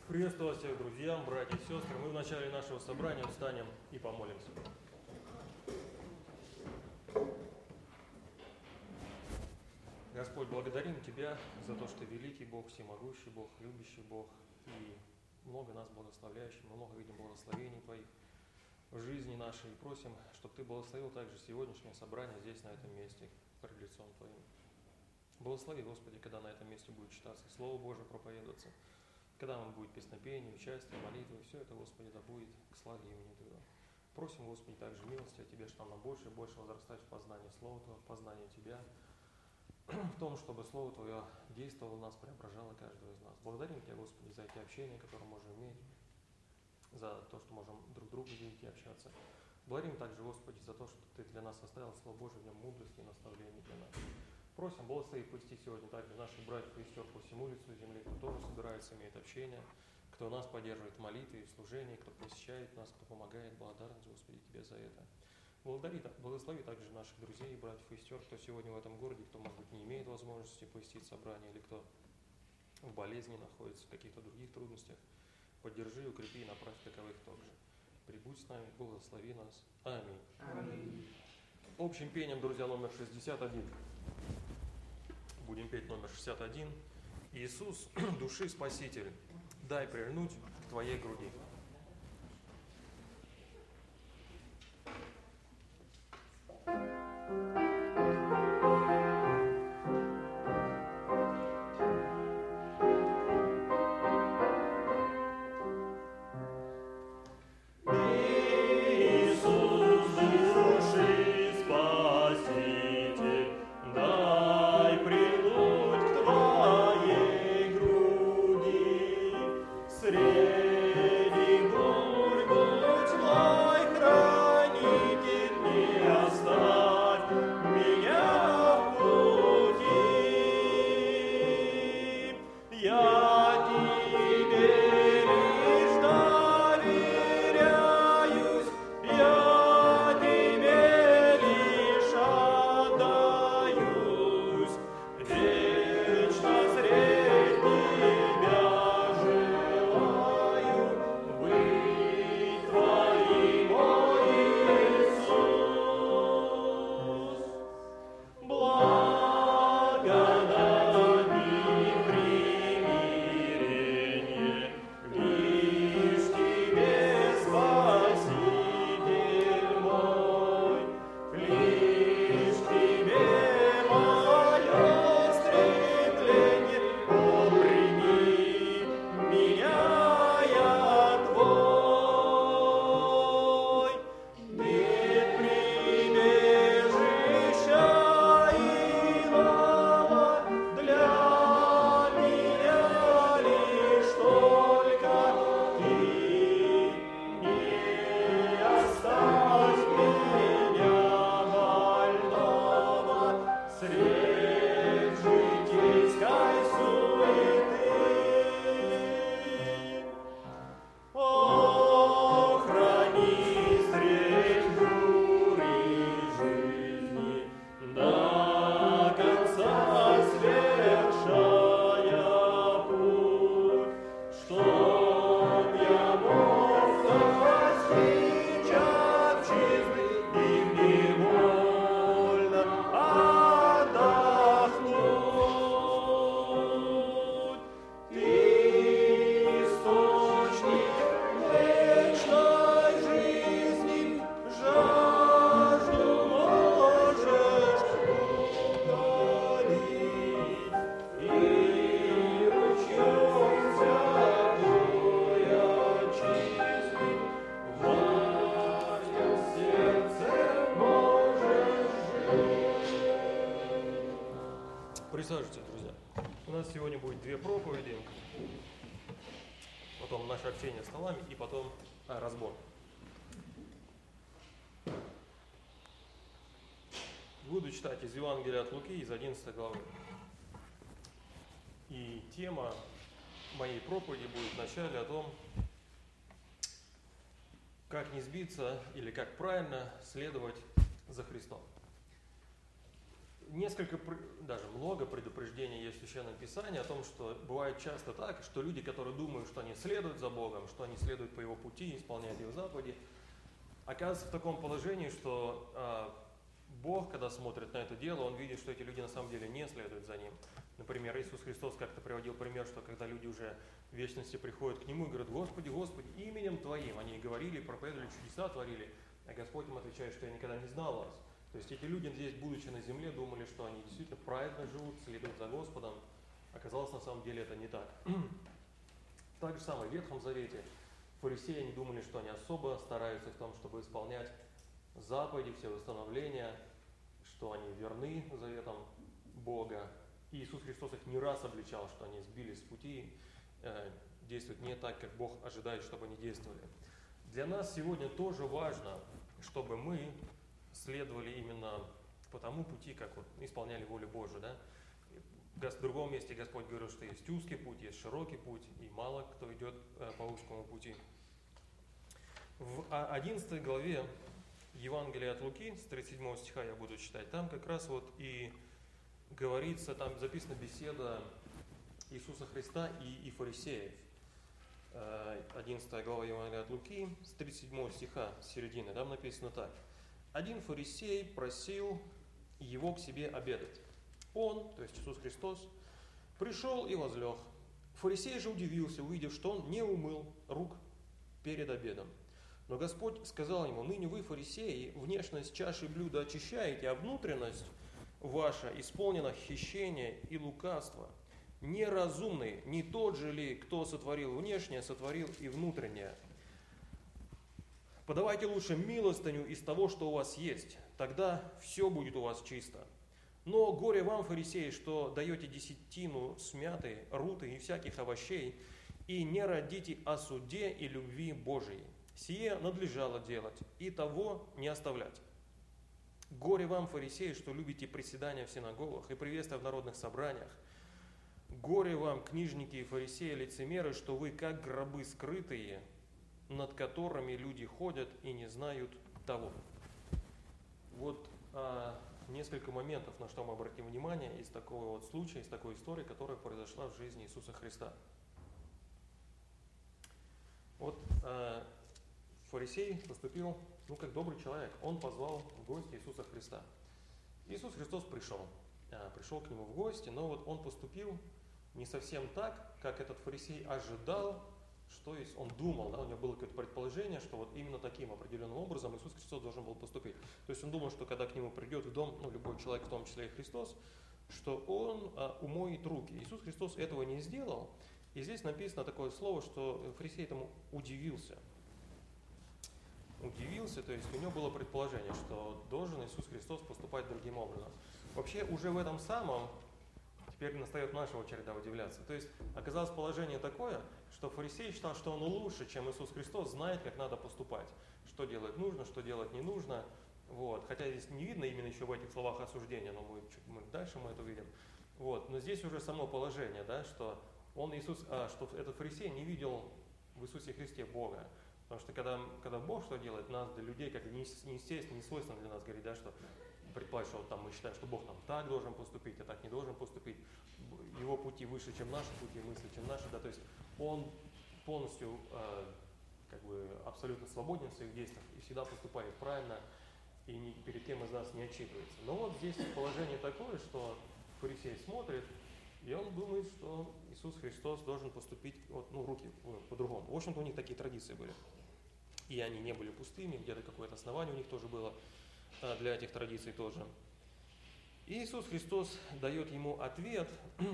Приветствую вас всех, друзьям, братья и сестры. Мы в начале нашего собрания встанем и помолимся. Господь, благодарим Тебя за то, что Ты великий Бог, всемогущий Бог, любящий Бог, и много нас благословляющий. Мы много видим благословений Твоих в жизни нашей, и просим, чтобы Ты благословил также сегодняшнее собрание здесь, на этом месте, пред лицом Твоим. Благослови, Господи, когда на этом месте будет читаться Слово Божие, проповедоваться, когда нам будет песнопение, участие, молитвы, все это, Господи, да будет к славе имени Твоего. Просим, Господи, также милости от Тебя, чтобы нам больше и больше возрастать в познании Слова Твоего, в познании Тебя, в том, чтобы Слово Твое действовало в нас, преображало каждого из нас. Благодарим Тебя, Господи, за эти общения, которые можем иметь, за то, что можем друг другу видеть и общаться. Благодарим также, Господи, за то, что Ты для нас оставил Слово Божие, в нем мудрости и наставления для нас. Просим, благослови пусти сегодня также наших братьев и сестер по всему лицу земли, кто тоже собирается, имеет общение, кто нас поддерживает в молитве и в служении, кто посещает нас, кто помогает. Благодарность, Господи, Тебе за это. Благослови также наших друзей, братьев и сестер, кто сегодня в этом городе, кто, может быть, не имеет возможности посетить собрание, или кто в болезни находится, в каких-то других трудностях. Поддержи, укрепи и направь таковых также. Прибудь с нами, благослови нас. Аминь. Аминь. Общим пением, друзья, номер 61. Будем петь номер 61. Иисус, души Спаситель, дай прильнуть к Твоей груди. Присаживайтесь, друзья. У нас сегодня будет две проповеди, потом наше общение с столами и потом разбор. Буду читать из Евангелия от Луки, из 11 главы. И тема моей проповеди будет вначале о том, как не сбиться или как правильно следовать за Христом. даже много предупреждений есть в Священном Писании о том, что бывает часто так, что люди, которые думают, что они следуют за Богом, что они следуют по Его пути, исполняют Его заповеди, оказываются в таком положении, что Бог, когда смотрит на это дело, Он видит, что эти люди на самом деле не следуют за Ним. Например, Иисус Христос как-то приводил пример, что когда люди уже в вечности приходят к Нему и говорят: «Господи, Господи, именем Твоим». Они говорили, проповедовали, чудеса творили, а Господь им отвечает, что «Я никогда не знал вас». То есть эти люди здесь, будучи на земле, думали, что они действительно праведно живут, следуют за Господом. Оказалось, на самом деле это не так. Так же самое в Ветхом Завете. Фарисеи, они думали, что они особо стараются в том, чтобы исполнять заповеди, все установления, что они верны заветам Бога. И Иисус Христос их не раз обличал, что они сбились с пути, действуют не так, как Бог ожидает, чтобы они действовали. Для нас сегодня тоже важно, чтобы мы следовали именно по тому пути, как вот исполняли волю Божию. Да? В другом месте Господь говорил, что есть узкий путь, есть широкий путь, и мало кто идет по узкому пути. В 11 главе Евангелия от Луки, с 37 стиха я буду читать, там как раз вот и говорится, там записана беседа Иисуса Христа и фарисеев. 11 глава Евангелия от Луки, с 37 стиха, с середины, там написано так. «Один фарисей просил его к себе обедать. Он, то есть Иисус Христос, пришел и возлег. Фарисей же удивился, увидев, что он не умыл рук перед обедом. Но Господь сказал ему: ныне вы, фарисеи, внешность чаши блюда очищаете, а внутренность ваша исполнена хищения и лукавства. Неразумный, не тот же ли, кто сотворил внешнее, сотворил и внутреннее? Подавайте лучше милостыню из того, что у вас есть, тогда все будет у вас чисто. Но горе вам, фарисеи, что даете десятину смятой, руты и всяких овощей, и не родите о суде и любви Божией. Сие надлежало делать, и того не оставлять. Горе вам, фарисеи, что любите приседания в синагогах и приветствия в народных собраниях. Горе вам, книжники и фарисеи, лицемеры, что вы как гробы скрытые, над которыми люди ходят и не знают того». Вот несколько моментов, на что мы обратим внимание из такого вот случая, из такой истории, которая произошла в жизни Иисуса Христа. Вот фарисей поступил, как добрый человек. Он позвал в гости Иисуса Христа. Иисус Христос пришел к нему в гости, но вот он поступил не совсем так, как этот фарисей ожидал, что есть, он думал, да, у него было какое-то предположение, что вот именно таким определенным образом Иисус Христос должен был поступить. То есть он думал, что когда к нему придет в дом, любой человек, в том числе и Христос, что он умоет руки. Иисус Христос этого не сделал. И здесь написано такое слово, что фарисей этому удивился. Удивился, то есть у него было предположение, что должен Иисус Христос поступать другим образом. Вообще уже в этом самом теперь настает наша очередь удивляться. То есть оказалось положение такое, что фарисей считал, что он лучше, чем Иисус Христос, знает, как надо поступать. Что делать нужно, что делать не нужно. Вот. Хотя здесь не видно именно еще в этих словах осуждения, но дальше мы это увидим. Вот. Но здесь уже само положение, да, что что этот фарисей не видел в Иисусе Христе Бога. Потому что когда Бог что делает, нас для людей как неестественно, не свойственно для нас говорить, да, что предположить, что мы считаем, что Бог так должен поступить, а так не должен поступить. Его пути выше, чем наши пути, мысли, чем наши. Да, то есть Он полностью абсолютно свободен в своих действиях и всегда поступает правильно, и ни перед кем из нас не отчитывается. Но вот здесь положение такое, что фарисей смотрит, и он думает, что Иисус Христос должен поступить руки по-другому. В общем-то, у них такие традиции были. И они не были пустыми, где-то какое-то основание у них тоже было для этих традиций тоже. И Иисус Христос дает ему ответ.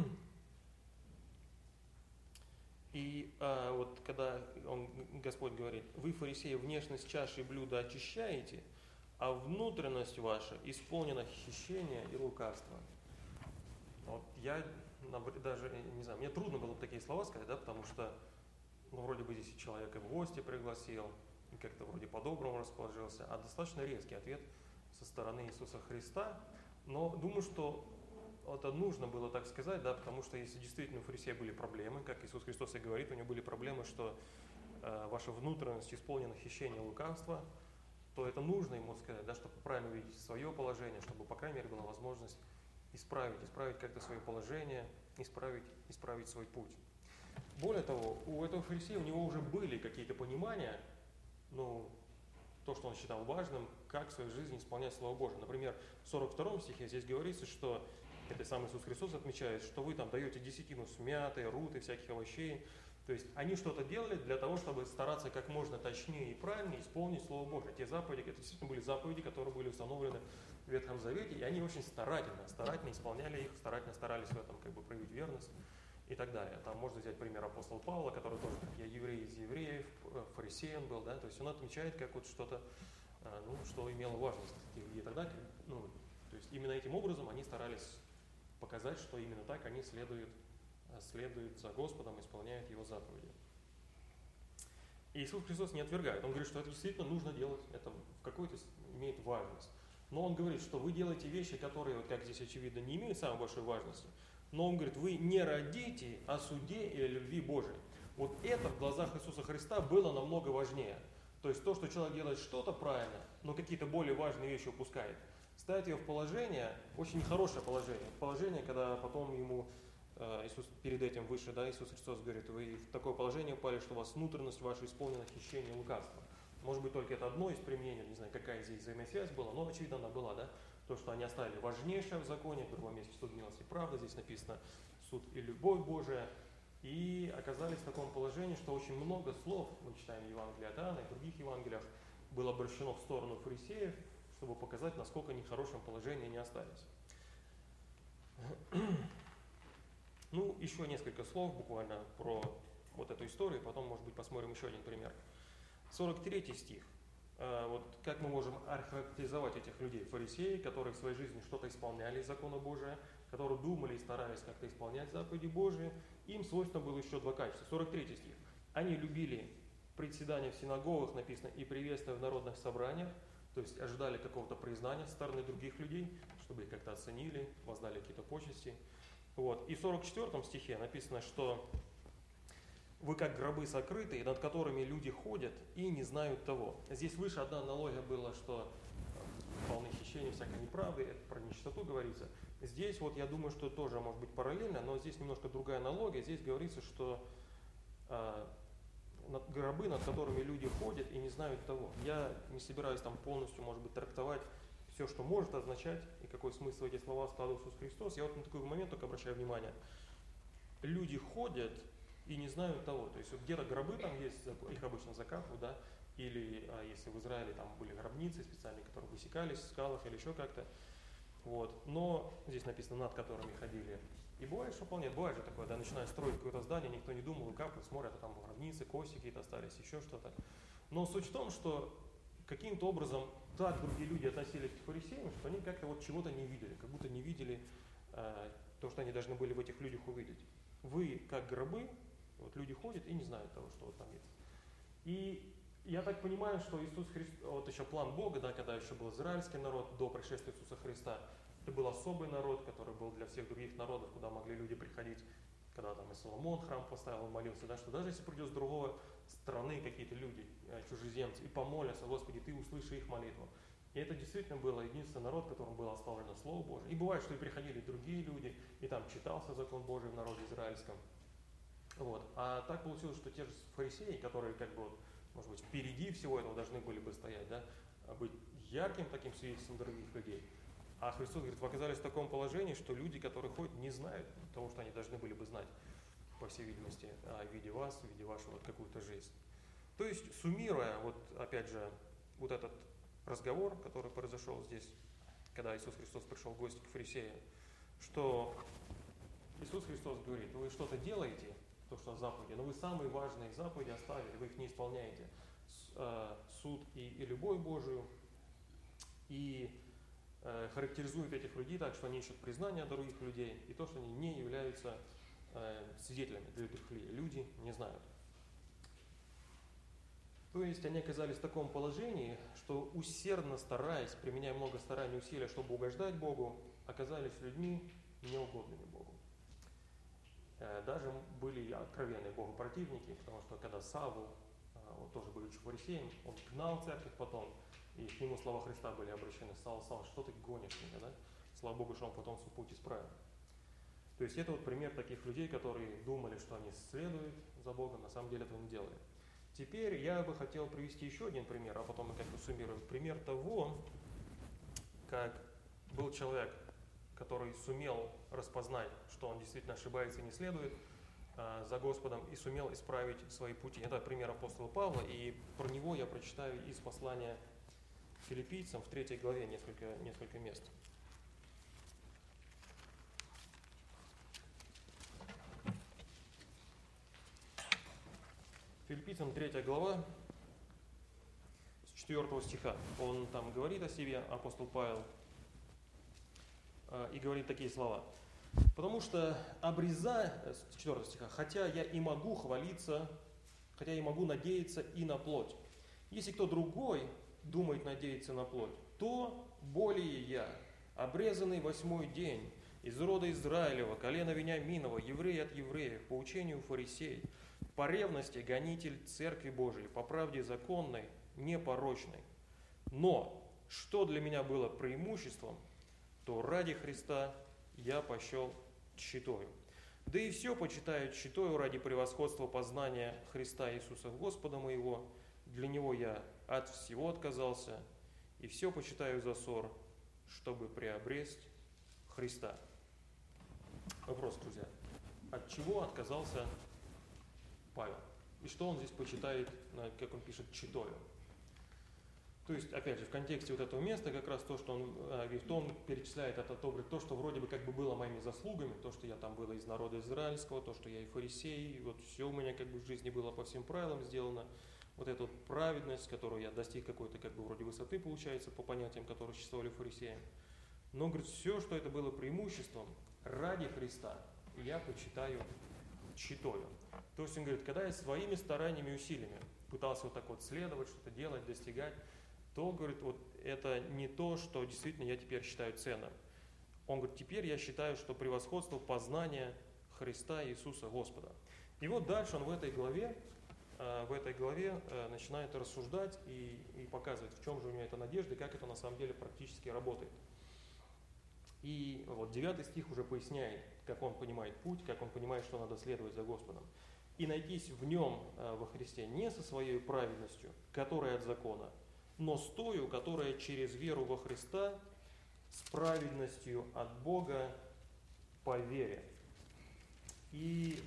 И вот когда Господь говорит: вы, фарисеи, внешность чаши и блюда очищаете, а внутренность ваша исполнена хищения и лукавства. Вот я даже не знаю, мне трудно было бы такие слова сказать, да, потому что вроде бы здесь человека в гости пригласил, и как-то вроде по-доброму расположился, а достаточно резкий ответ со стороны Иисуса Христа. Но думаю, что это нужно было так сказать, да, потому что если действительно у фарисея были проблемы, как Иисус Христос и говорит, у него были проблемы, что ваша внутренность исполнена хищения и лукавства, то это нужно ему сказать, да, чтобы правильно увидеть свое положение, чтобы, по крайней мере, была возможность исправить как-то свое положение, исправить свой путь. Более того, у этого фарисея, у него уже были какие-то понимания, то, что он считал важным, как в своей жизни исполнять Слово Божие. Например, в 42 стихе здесь говорится, что это сам Иисус Христос отмечает, что вы там даете десятину с мяты, руты, всяких овощей. То есть они что-то делали для того, чтобы стараться как можно точнее и правильнее исполнить Слово Божие. Те заповеди, это действительно были заповеди, которые были установлены в Ветхом Завете, и они очень старательно исполняли их, старательно старались в этом проявить верность и так далее. Там можно взять пример апостола Павла, который тоже, как я, еврей из евреев, фарисеем был, да, то есть он отмечает как вот что-то, что имело важность и так далее. То есть именно этим образом они старались показать, что именно так они следуют за Господом, исполняют Его заповеди. И Иисус Христос не отвергает. Он говорит, что это действительно нужно делать, это в какой-то имеет важность. Но Он говорит, что вы делаете вещи, которые, как здесь очевидно, не имеют самой большой важности. Но Он говорит, вы не родите о суде и о любви Божией. Вот это в глазах Иисуса Христа было намного важнее. То есть то, что человек делает что-то правильно, но какие-то более важные вещи упускает. Ставить его в положение, очень нехорошее положение. Положение, когда потом ему Иисус перед этим выше, Иисус Христос говорит, вы в такое положение упали, что у вас внутренность ваша исполнена хищения и лукавства. Может быть, только это одно из применений, не знаю, какая здесь взаимосвязь была, но очевидно она была, да? То, что они оставили важнейшее в законе, в другом месте суд, милость и правда, здесь написано суд и любовь Божия, и оказались в таком положении, что очень много слов, мы читаем в Евангелии от Иоанна и в других Евангелиях, было обращено в сторону фарисеев, чтобы показать, насколько они в хорошем положении не остались. Еще несколько слов буквально про вот эту историю, потом, может быть, посмотрим еще один пример. 43 стих. Вот как мы можем охарактеризовать этих людей, фарисеи, которые в своей жизни что-то исполняли из закона Божия, которые думали и старались как-то исполнять заповеди Божии, им свойственно было еще два качества. 43 стих. Они любили председание в синагогах, написано, и приветствие в народных собраниях, то есть ожидали какого-то признания со стороны других людей, чтобы их как-то оценили, воздали какие-то почести. Вот. И в 44 стихе написано, что вы как гробы сокрытые, над которыми люди ходят и не знают того. Здесь выше одна аналогия была, что полны хищения всякой неправды, это про нечистоту говорится. Здесь вот я думаю, что тоже может быть параллельно, но здесь немножко другая аналогия. Здесь говорится, что гробы, над которыми люди ходят и не знают того. Я не собираюсь там полностью, может быть, трактовать все, что может означать, и какой смысл эти слова складывал Иисус Христос. Я вот на такой момент только обращаю внимание. Люди ходят и не знают того. То есть вот где-то гробы там есть, их обычно закапывают, да, или если в Израиле там были гробницы специальные, которые высекались в скалах или еще как-то. Вот. Но здесь написано, над которыми ходили. И бывает, что вполне, бывает же такое, да, начинают строить какое-то здание, никто не думал, капают, смотрят, а там гробницы, кости какие-то остались, еще что-то. Но суть в том, что каким-то образом так другие люди относились к фарисеям, что они как-то вот чего-то не видели, как будто не видели то, что они должны были в этих людях увидеть. Вы как гробы, вот люди ходят и не знают того, что вот там есть. И я так понимаю, что Иисус Христос, вот еще план Бога, да, когда еще был израильский народ до пришествия Иисуса Христа, это был особый народ, который был для всех других народов, куда могли люди приходить, когда там и Соломон храм поставил, молился, да, что даже если придет с другой страны какие-то люди, чужеземцы, и помолятся, Господи, Ты услыши их молитву. И это действительно был единственный народ, которому было оставлено Слово Божие. И бывает, что и приходили другие люди, и там читался закон Божий в народе израильском. Вот. А так получилось, что те же фарисеи, которые как бы вот, может быть, впереди всего этого должны были бы стоять, да, быть ярким таким свидетельством других людей. А Христос говорит, вы оказались в таком положении, что люди, которые ходят, не знают того, что они должны были бы знать, по всей видимости, о виде вас, в виде вашего вот какую-то жизнь. То есть, суммируя, вот опять же, вот этот разговор, который произошел здесь, когда Иисус Христос пришел в гости к фарисеям, что Иисус Христос говорит, вы что-то делаете, то, что заповеди, но вы самые важные заповеди оставили, вы их не исполняете. Суд и любовь Божию, и характеризует этих людей так, что они ищут признания других людей, и то, что они не являются свидетелями для других людей. Люди не знают. То есть они оказались в таком положении, что усердно стараясь, применяя много стараний и усилий, чтобы угождать Богу, оказались людьми неугодными Богу. Даже были откровенные Богу противники, потому что когда Савл, он тоже будучи фарисеем, он гнал церковь потом, и к нему слова Христа были обращены: Савл, Савл, что ты гонишь меня, да? Слава Богу, что он потом свой путь исправил. То есть это вот пример таких людей, которые думали, что они следуют за Богом, на самом деле этого не делали. Теперь я бы хотел привести еще один пример, а потом мы как-то суммируем. Пример того, как был человек, который сумел распознать, что он действительно ошибается и не следует за Господом, и сумел исправить свои пути. Это пример апостола Павла, и про него я прочитаю из послания Филиппийцам в 3 главе несколько мест. Филиппийцам 3 глава, с 4 стиха. Он там говорит о себе, апостол Павел, и говорит такие слова. Потому что с 4 стиха, хотя я и могу хвалиться, хотя я и могу надеяться и на плоть. Если кто другой думает надеяться на плоть, то более я, обрезанный 8-й день, из рода Израилева, колена Вениаминова, еврей от евреев, по учению фарисей, по ревности гонитель Церкви Божией, по правде законной, непорочной. Но что для меня было преимуществом, то ради Христа я почел тщетою. Да и все почитаю тщетою ради превосходства познания Христа Иисуса Господа моего. Для Него я от всего отказался, и все почитаю за ссор, чтобы приобресть Христа. Вопрос, друзья. От чего отказался Павел? И что он здесь почитает, как он пишет, тщетою? То есть, опять же, в контексте вот этого места как раз то, что он говорит, он перечисляет это, то, что вроде бы как бы было моими заслугами, то, что я там был из народа израильского, то, что я и фарисей, вот все у меня как бы в жизни было по всем правилам сделано. Вот эта вот праведность, которую я достиг какой-то как бы вроде высоты, получается, по понятиям, которые существовали фарисеям. Но, говорит, все, что это было преимуществом, ради Христа я почитаю тщетою. То есть он говорит, когда я своими стараниями и усилиями пытался вот так вот следовать, что-то делать, достигать, то, говорит, вот это не то, что действительно я теперь считаю ценным. Он говорит, теперь я считаю, что превосходство познания Христа Иисуса Господа. И вот дальше он в этой главе начинает рассуждать и показывать, в чем же у него эта надежда, и как это на самом деле практически работает. И вот 9 стих уже поясняет, как он понимает путь, как он понимает, что надо следовать за Господом. «И найтись в нем, во Христе, не со своей праведностью, которая от закона, но с тою, которая через веру во Христа, с праведностью от Бога по вере». И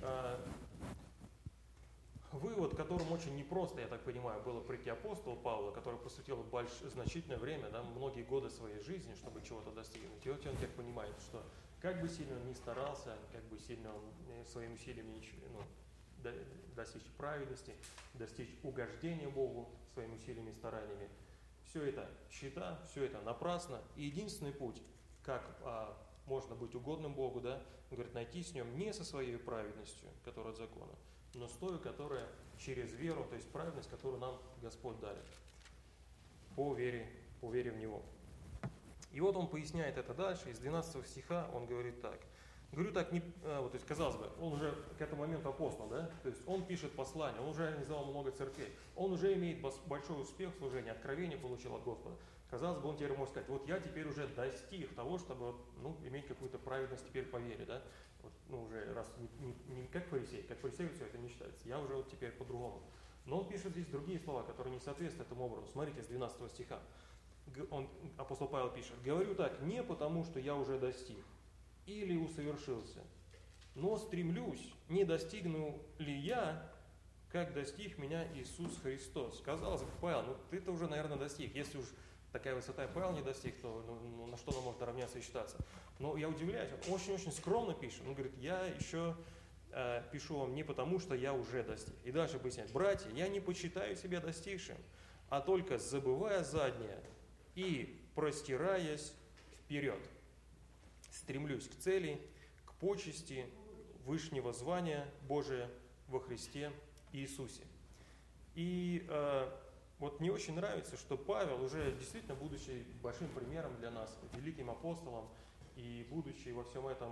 вывод, которым очень непросто, я так понимаю, было прийти апостолу Павла, который посвятил значительное время, да, многие годы своей жизни, чтобы чего-то достигнуть. И вот он теперь понимает, что как бы сильно он ни старался, как бы сильно он своими усилиями достичь праведности, достичь угождения Богу своими усилиями и стараниями, все это тщета, все это напрасно. И единственный путь, как можно быть угодным Богу, да, он говорит, найти с нем не со своей праведностью, которая от закона, но с той, которая через веру, то есть праведность, которую нам Господь дарит, по вере в Него. И вот он поясняет это дальше, из 12 стиха он говорит так. Говорю так, то есть, казалось бы, он уже к этому моменту апостол, да? То есть он пишет послание, он уже организовал много церквей, он уже имеет большой успех в служении, откровение получил от Господа. Казалось бы, он теперь может сказать, вот я теперь уже достиг того, чтобы иметь какую-то праведность теперь по вере, да? Вот, уже раз не как фарисей все это не считается, я уже вот теперь по-другому. Но он пишет здесь другие слова, которые не соответствуют этому образу. Смотрите, с 12 стиха. Апостол Павел пишет, говорю так, не потому, что я уже достиг или усовершился, но стремлюсь, не достигну ли я, как достиг меня Иисус Христос. Казалось бы, Павел, ты-то уже, наверное, достиг. Если уж такая высота Павел не достиг, то на что он может равняться и считаться? Но я удивляюсь, он очень-очень скромно пишет. Он говорит, я еще пишу вам не потому, что я уже достиг. И дальше поясняет, братья, я не почитаю себя достигшим, а только забывая заднее и простираясь вперед. Стремлюсь к цели, к почести вышнего звания Божия во Христе Иисусе. И вот мне очень нравится, что Павел, уже действительно будучи большим примером для нас, великим апостолом, и будучи во всем этом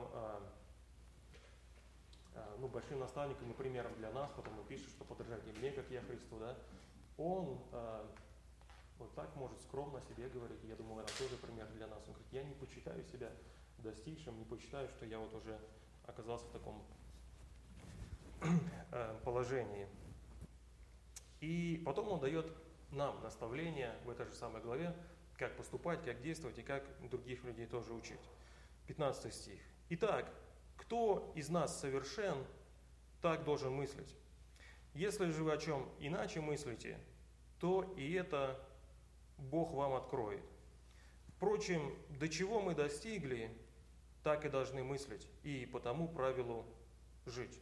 большим наставником и примером для нас, потом он пишет, что подражайте мне, как я Христу, да, он Вот так может скромно о себе говорить. Я думаю, это тоже пример для нас. Он говорит, я не почитаю себя достигшим, не почитаю, что я вот уже оказался в таком положении. И потом он дает нам наставления в этой же самой главе, как поступать, как действовать и как других людей тоже учить. 15 стих. Итак, кто из нас совершен, так должен мыслить. Если же вы о чем иначе мыслите, то и это Бог вам откроет. Впрочем, до чего мы достигли, так и должны мыслить, и по тому правилу жить.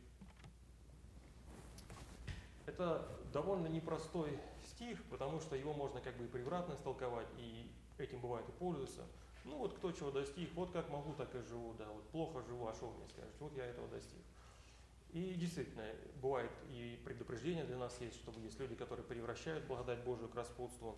Это довольно непростой стих, потому что его можно как бы и превратно истолковать, и этим бывает и пользуются. Ну вот кто чего достиг, вот как могу, так и живу, да, вот плохо живу, а что мне скажете, вот я этого достиг. И действительно, бывает и предупреждение для нас есть, чтобы есть люди, которые превращают благодать Божию к распутству.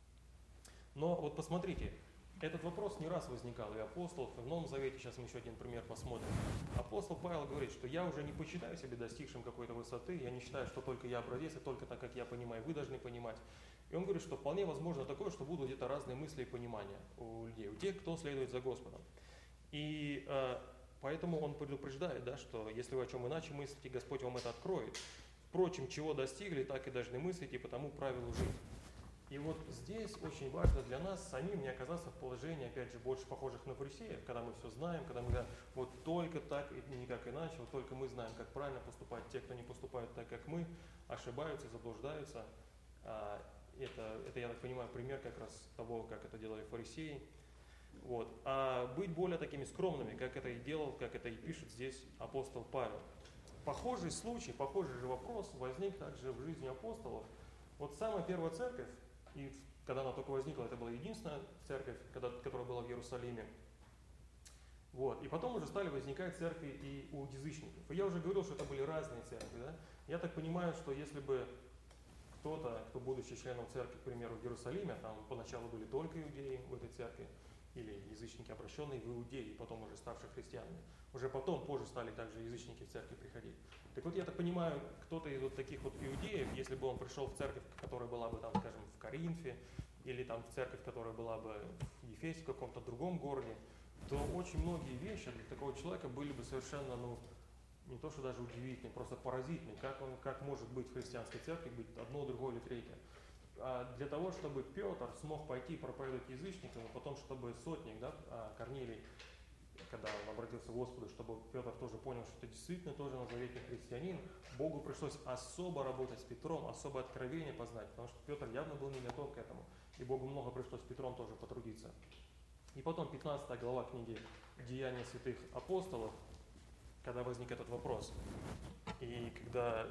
Но вот посмотрите, этот вопрос не раз возникал и у апостолов, и в Новом Завете, сейчас мы еще один пример посмотрим. Апостол Павел говорит, что я уже не почитаю себя достигшим какой-то высоты, я не считаю, что только я образец, и только так, как я понимаю, вы должны понимать. И он говорит, что вполне возможно такое, что будут где-то разные мысли и понимания у людей, у тех, кто следует за Господом. И поэтому он предупреждает, да, что если вы о чем иначе мыслите, Господь вам это откроет. Впрочем, чего достигли, так и должны мыслить, и по тому правилу жить. И вот здесь очень важно для нас самим не оказаться в положении, опять же, больше похожих на фарисеев, когда мы все знаем, когда мы говорим, вот только так и никак иначе, вот только мы знаем, как правильно поступать. Те, кто не поступают так, как мы, ошибаются, заблуждаются. Это, я так понимаю, пример как раз того, как это делали фарисеи. Вот. А быть более такими скромными, как это и делал, как это и пишет здесь апостол Павел. Похожий случай, похожий же вопрос возник также в жизни апостолов. Вот самая первая церковь, и когда она только возникла, это была единственная церковь, которая была в Иерусалиме. Вот. И потом уже стали возникать церкви и у язычников. И я уже говорил, что это были разные церкви. Да? Я так понимаю, что если бы кто-то, кто будучи членом церкви, к примеру, в Иерусалиме, там поначалу были только иудеи в этой церкви, или язычники, обращенные в Иудеи, и потом уже ставшие христианами. Уже потом, позже стали также язычники в церкви приходить. Так вот, я так понимаю, кто-то из вот таких вот иудеев, если бы он пришел в церковь, которая была бы там, скажем, в Коринфе, или там в церковь, которая была бы в Ефесе, в каком-то другом городе, то очень многие вещи для такого человека были бы совершенно, не то что даже удивительные, просто поразительные. Как может быть в христианской церкви быть одно, другое или третье. А для того, чтобы Петр смог пойти проповедовать язычникам, и потом, чтобы сотник, да, Корнилий, когда он обратился к Господу, чтобы Петр тоже понял, что это действительно тоже назаветный христианин, Богу пришлось особо работать с Петром, особо откровение познать, потому что Петр явно был не готов к этому, и Богу много пришлось с Петром тоже потрудиться. И потом 15 глава книги «Деяния святых апостолов», когда возник этот вопрос, и когда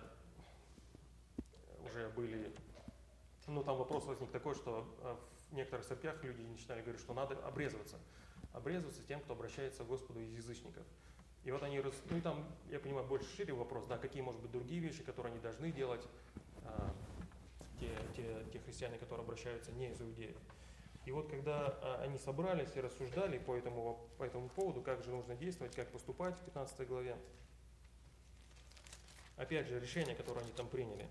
уже были... там вопрос возник такой, что в некоторых церквях люди начинали говорить, что надо обрезываться тем, кто обращается к Господу из язычников. И вот они, и там, я понимаю, больше шире вопрос, да, какие, может быть, другие вещи, которые они должны делать, те христиане, которые обращаются не из иудеев. И вот когда они собрались и рассуждали по этому поводу, как же нужно действовать, как поступать в 15 главе, опять же, решение, которое они там приняли.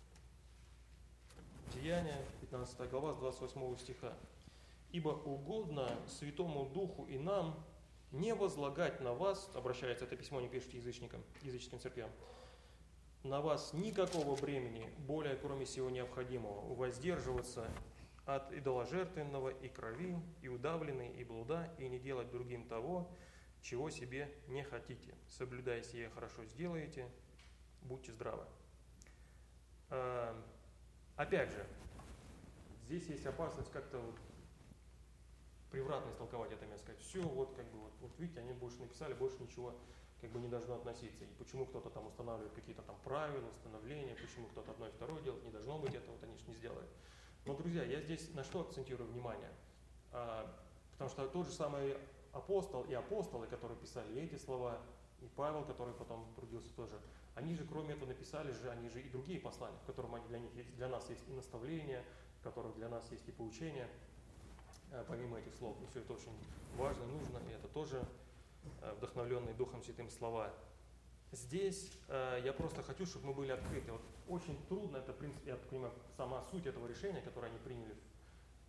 Деяния, 15 глава, с 28 стиха. «Ибо угодно Святому Духу и нам не возлагать на вас», обращается это письмо, не пишите языческим церквям, «на вас никакого бремени, более кроме всего необходимого, воздерживаться от идоложертвенного и крови, и удавленной, и блуда, и не делать другим того, чего себе не хотите. Соблюдая сие, хорошо сделаете, будьте здравы». Опять же, здесь есть опасность как-то превратно истолковать это место, сказать, все, вот видите, они больше написали, больше ничего не должно относиться. И почему кто-то там устанавливает какие-то там правила, установления, почему кто-то одно и второе делает, не должно быть этого, вот они же не сделают. Но, друзья, я здесь на что акцентирую внимание? Потому что тот же самый апостол и апостолы, которые писали эти слова, и Павел, который потом трудился тоже, они же, кроме этого, написали они же и другие послания, в которых для нас есть и наставления, в которых для нас есть и поучения, помимо этих слов. И все это очень важно, нужно, и это тоже вдохновленные Духом Святым слова. Здесь я просто хочу, чтобы мы были открыты. Вот очень трудно, это, в принципе, я так понимаю, сама суть этого решения, которое они приняли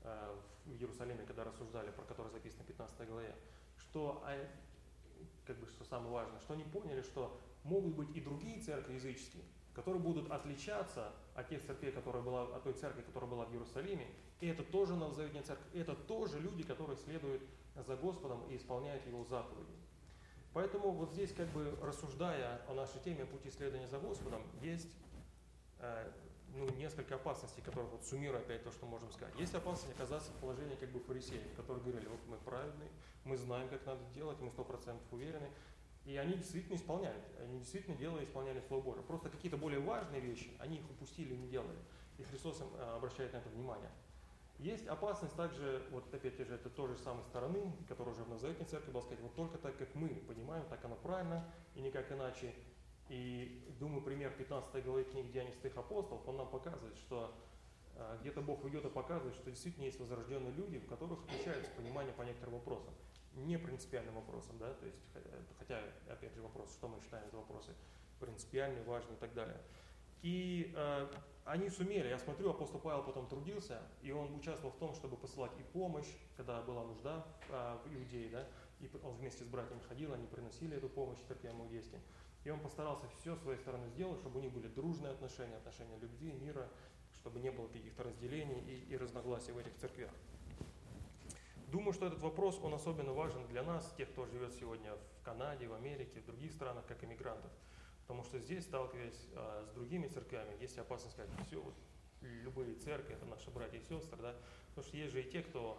в Иерусалиме, когда рассуждали, про который записано в 15 главе, что, что самое важное, что они поняли, что могут быть и другие церкви языческие, которые будут отличаться от тех церквей, от той церкви, которая была в Иерусалиме, и это тоже новозаветная церковь, и это тоже люди, которые следуют за Господом и исполняют Его заповеди. Поэтому вот здесь, рассуждая о нашей теме пути следования за Господом, есть несколько опасностей, которые, суммируя опять то, что можем сказать. Есть опасность оказаться в положении фарисеев, которые говорили, вот мы праведные, мы знаем, как надо делать, мы 100% уверены. И они действительно исполняют, они действительно исполняли Слово Божие. Просто какие-то более важные вещи, они их упустили и не делали. И Христос им обращает на это внимание. Есть опасность также, опять же, это той же самой стороны, которая уже в Новозаветной церкви была сказать, вот только так, как мы понимаем, так оно правильно и никак иначе. И думаю, пример 15 главы книги Деяний святых апостолов, он нам показывает, что где-то Бог ведет и показывает, что действительно есть возрожденные люди, в которых отличается понимание по некоторым вопросам. Не принципиальным вопросам, да, то есть, хотя, опять же, вопрос, что мы считаем за вопросы принципиальные, важные и так далее. И они сумели, я смотрю, апостол Павел потом трудился, и он участвовал в том, чтобы посылать и помощь, когда была нужда в Иудее, да, и он вместе с братьями ходил, они приносили эту помощь церквям иудейским. И он постарался все с своей стороны сделать, чтобы у них были дружные отношения, отношения любви, мира, чтобы не было каких-то разделений и разногласий в этих церквях. Думаю, что этот вопрос, он особенно важен для нас, тех, кто живет сегодня в Канаде, в Америке, в других странах, как иммигрантов. Потому что здесь, сталкиваясь с другими церквями, есть опасность сказать, все, любые церкви, это наши братья и сестры, да, потому что есть же и те, кто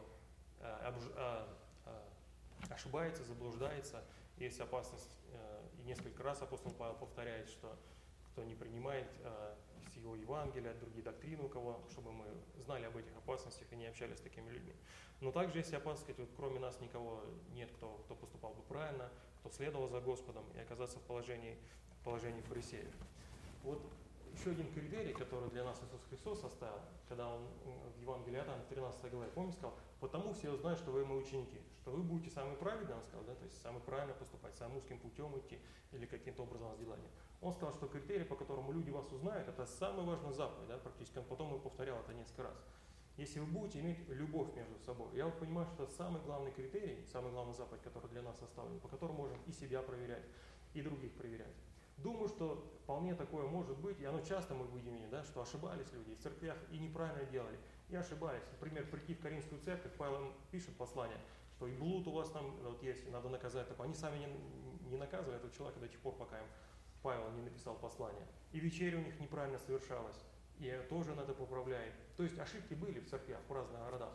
ошибается, заблуждается, есть опасность, и несколько раз апостол Павел повторяет, что кто не принимает всего Евангелия, другие доктрины у кого, чтобы мы знали об этих опасностях и не общались с такими людьми. Но также есть опасность сказать, кроме нас никого нет, кто поступал бы правильно, кто следовал за Господом и оказаться в положении фарисеев. Вот еще один критерий, который для нас Иисус Христос оставил, когда Он в Евангелии от Иоанна в 13 главе, помните, сказал, потому все узнают, что вы мои ученики, что вы будете самые праведные, Он сказал, да, то есть самый правильно поступать, самым узким путем идти или каким-то образом вас делать. Он сказал, что критерий, по которому люди вас узнают, это самая важная заповедь, да, практически. Он потом и повторял это несколько раз. Если вы будете иметь любовь между собой. Я вот понимаю, что это самый главный критерий, самый главный заповедь, который для нас оставлен, по которому можем и себя проверять, и других проверять. Думаю, что вполне такое может быть, и оно часто мы видим, да, что ошибались люди в церквях и неправильно делали, и ошибались. Например, прийти в Коринфскую церковь, Павел им пишет послание, что и блуд у вас там есть, надо наказать. Они сами не наказывали этого человека до тех пор, пока им Павел не написал послание. И вечеря у них неправильно совершалась, и тоже надо поправлять. То есть ошибки были в церквях в разных городах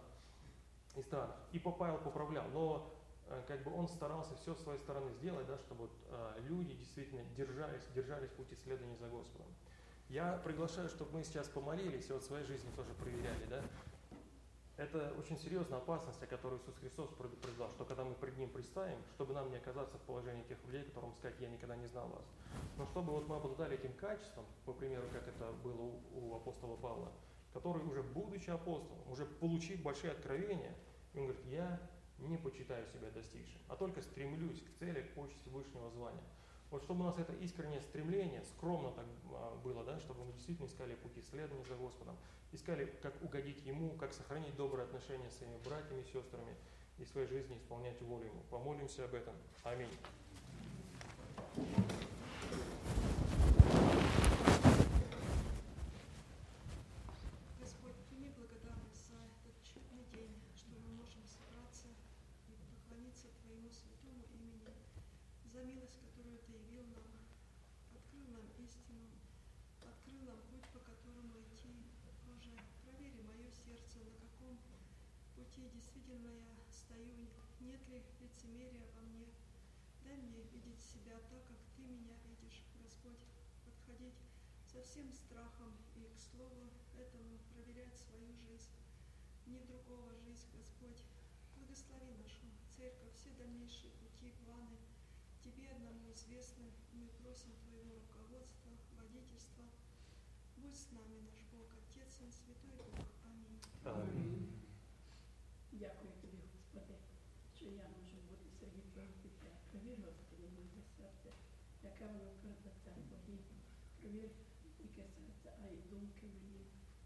и странах. И Павел поправлял, но он старался все с своей стороны сделать, да, чтобы люди действительно держались пути следования за Господом. Я приглашаю, чтобы мы сейчас помолились и в своей жизни тоже проверяли, да. Это очень серьезная опасность, о которой Иисус Христос предупреждал, что когда мы пред Ним предстанем, чтобы нам не оказаться в положении тех людей, которым сказать, я никогда не знал вас. Но чтобы мы обладали этим качеством, по примеру, как это было у апостола Павла, который уже будучи апостолом, уже получив большие откровения, он говорит, я не почитаю себя достигшим, а только стремлюсь к цели, к почести высшего звания. Вот чтобы у нас это искреннее стремление, скромно так было, да, чтобы мы действительно искали пути следования за Господом, искали, как угодить Ему, как сохранить добрые отношения с своими братьями и сестрами и в своей жизни исполнять волю Ему. Помолимся об этом. Аминь. Господь, прими благодарность за этот чудный день, что мы можем собраться и поклониться Твоему святому имени, за милость, которую Ты явил нам, открыл нам истину, открыл нам путь, по которому идти. Боже, провери мое сердце, на каком пути действительно я стою, нет ли лицемерия во мне. Дай мне видеть себя так, как Ты меня видишь, Господь, подходить со всем страхом и к слову этому проверять свою жизнь, не другого жизнь, Господь. Благослови нашу церковь, все дальнейшие пути, планы. Тебе одному известны, мы просим Твоего руководства, водительства. Будь с нами наш Бог, Отец и Святой Дух. Аминь. Аминь. Дякую тобі, Господи, що я можу бути серед Твого дитя. Провір, Господи, моє серце, яке воно перед лицем Твоїм. Провір тільки серце, а й думки мої.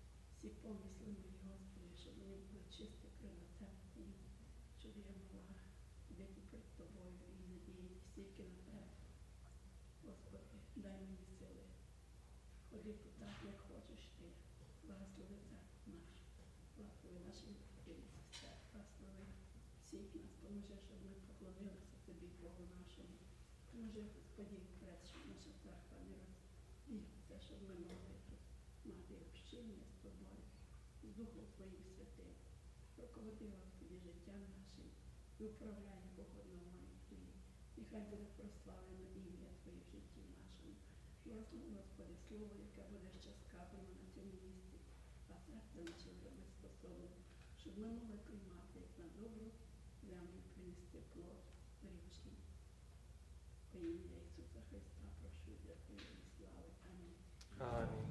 всі помисли мої, Господи, щоб вони були чисті перед Тебе, щоб я могла бути перед Тобою і надіятися тільки на Тебе. Господи, дай мені сили ходити так, як хочеш Ти. Благослови церкву нашу, благослови наших братів і сестер, благослови всіх нас, поможи, щоб ми поклонилися Тобі, Богу нашому. Поможи, Господи, вперед, щоб наша церква не розділиться, щоб ми могли тут мати общення з Тобою, з Духом Твоїм Святим. Руководи, Господи, життя нашим і управляй непогодному Твоїм. Нехай буде прославлено ім'я Твоє в житті нашому. Благослови, Господи, слово, яке буде ще сказано на цьому місці, а серце наше буде способне, щоб ми могли приймати як на добру землю, принести плод річний. Во ім'я Ісуса Христа прошу, дякую і слави. Амінь. Аминь.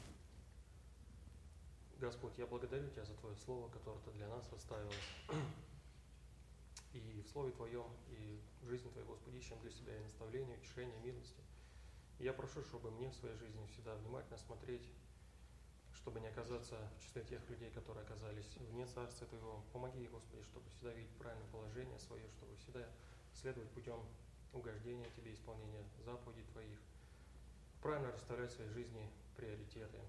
Господь, я благодарю Тебя за Твое Слово, которое Ты для нас оставил. И в Слове Твоем, и в жизни Твоей, Господи, ищем для себя и наставления, утешения, милости. И я прошу, чтобы мне в своей жизни всегда внимательно смотреть, чтобы не оказаться в числе тех людей, которые оказались вне Царства Твоего. Помоги, Господи, чтобы всегда видеть правильное положение свое, чтобы всегда следовать путем угождения Тебе, исполнения заповедей Твоих, правильно расставлять в своей жизни приоритеты.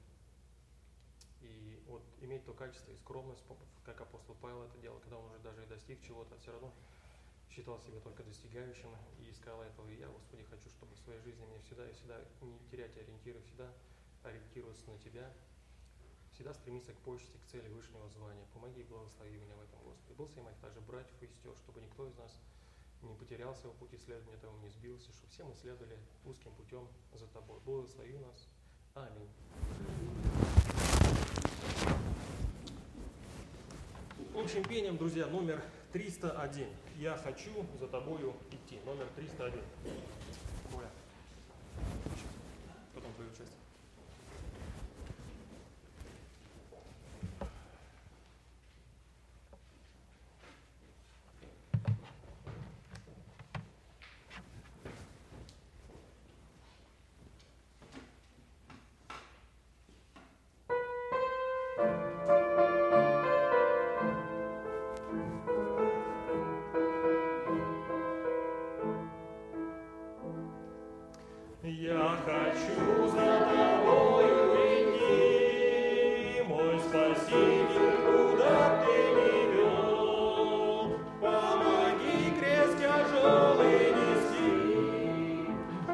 И вот иметь то качество и скромность, как апостол Павел это делал, когда он уже даже и достиг чего-то, все равно считал себя только достигающим и искал этого. И я, Господи, хочу, чтобы в своей жизни мне всегда и всегда не терять ориентиры, всегда ориентироваться на Тебя, всегда стремиться к почте, к цели высшего звания. Помоги и благослови меня в этом, Господи. Благослови моих также братьев и сестер, чтобы никто из нас не потерялся в пути следования Твоему, не сбился, чтобы все мы следовали узким путем за Тобой. Благослови нас. Аминь. Общим пением, друзья, номер 301. Я хочу за тобою идти. Номер 301. Коля. Потом твою часть. Я хочу за тобою идти, мой Спаситель, куда ты ни вел. Помоги крест тяжелый нести,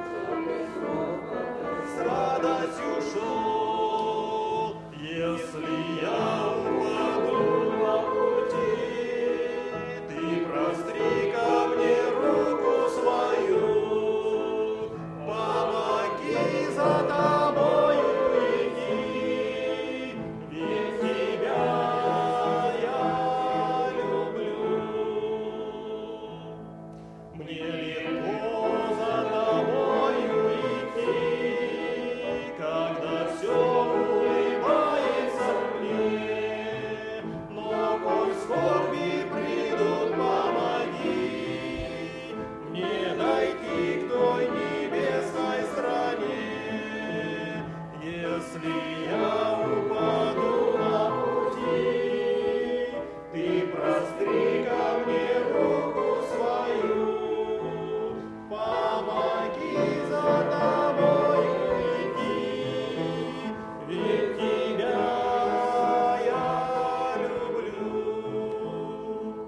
с радостью шел. Если я упаду на пути, ты простри ко мне руку свою. За тобою идти, ведь тебя я люблю. Мне легко за тобою идти, когда все улыбается мне, но коль скорби придут, помоги мне дойти к той небесной стране. Если я упаду на пути, ты простри ко мне руку свою. Помоги за тобою идти, ведь тебя я люблю.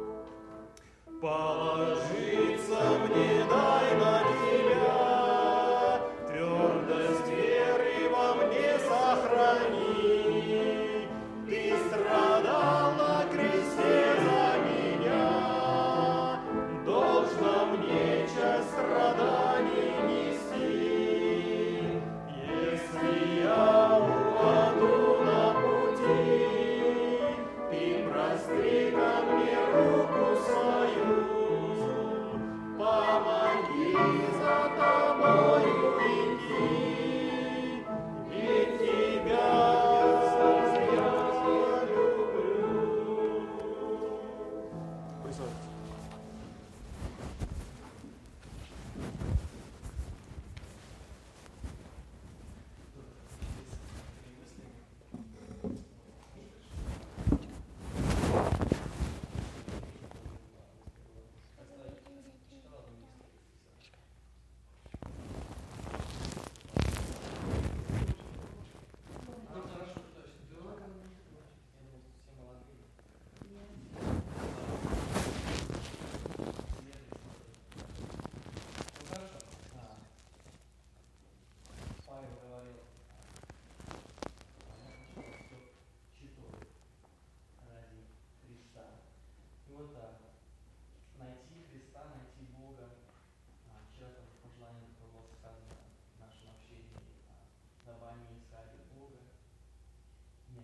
Положиться мне дай на тебя, твердость веры во мне сохрани.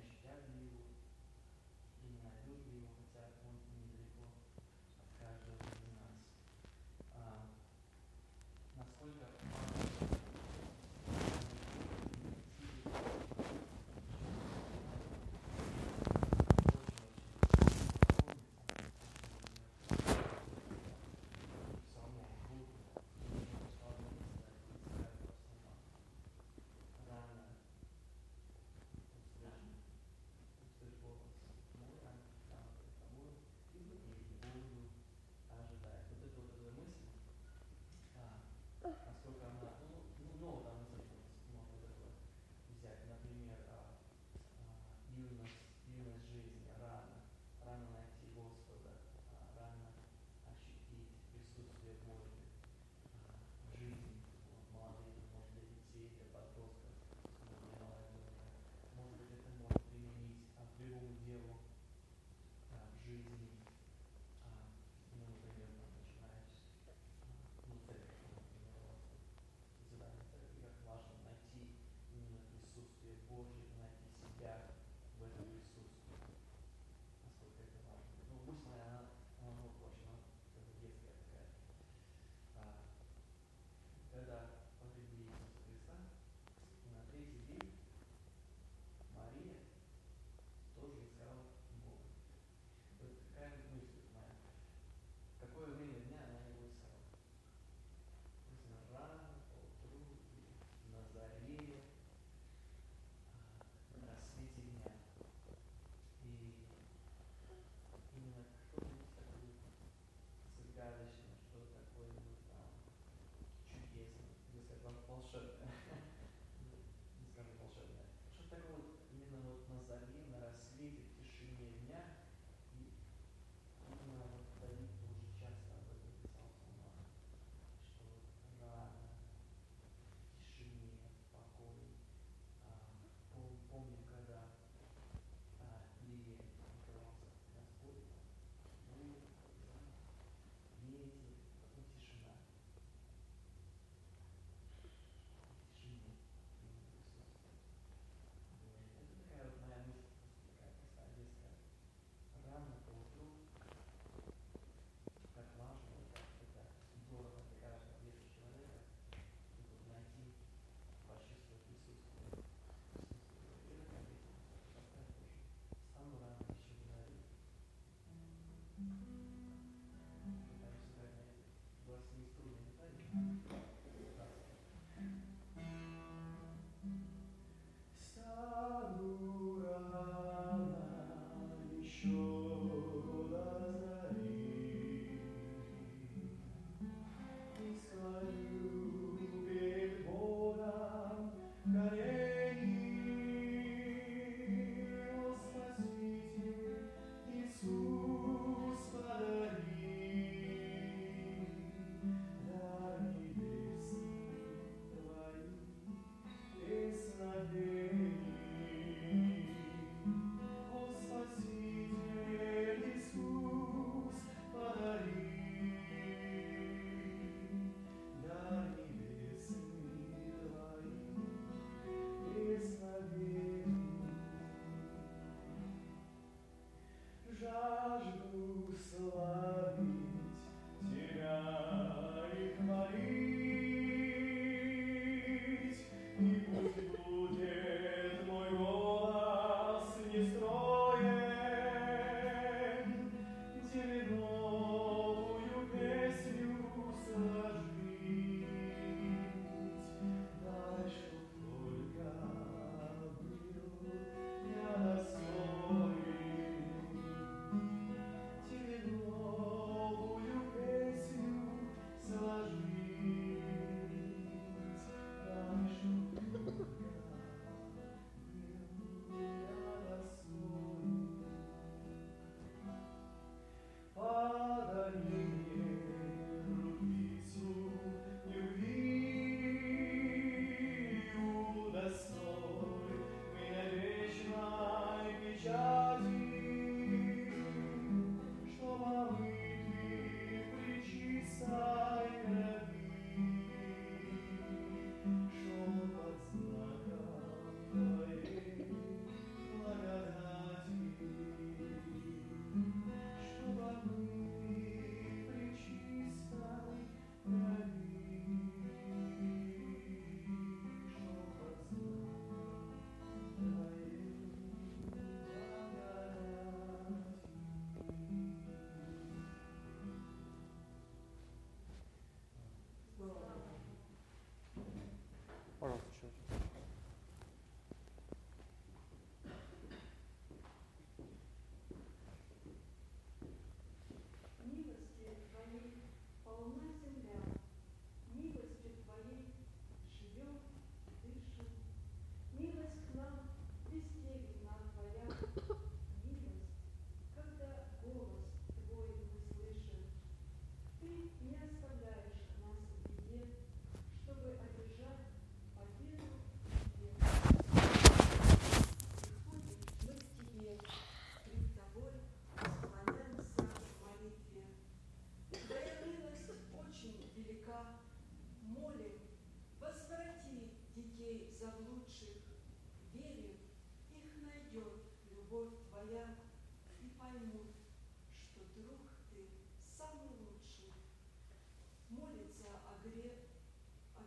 ощутят его, и не найдут его, хотя он недалеко от каждого из нас. Насколько важно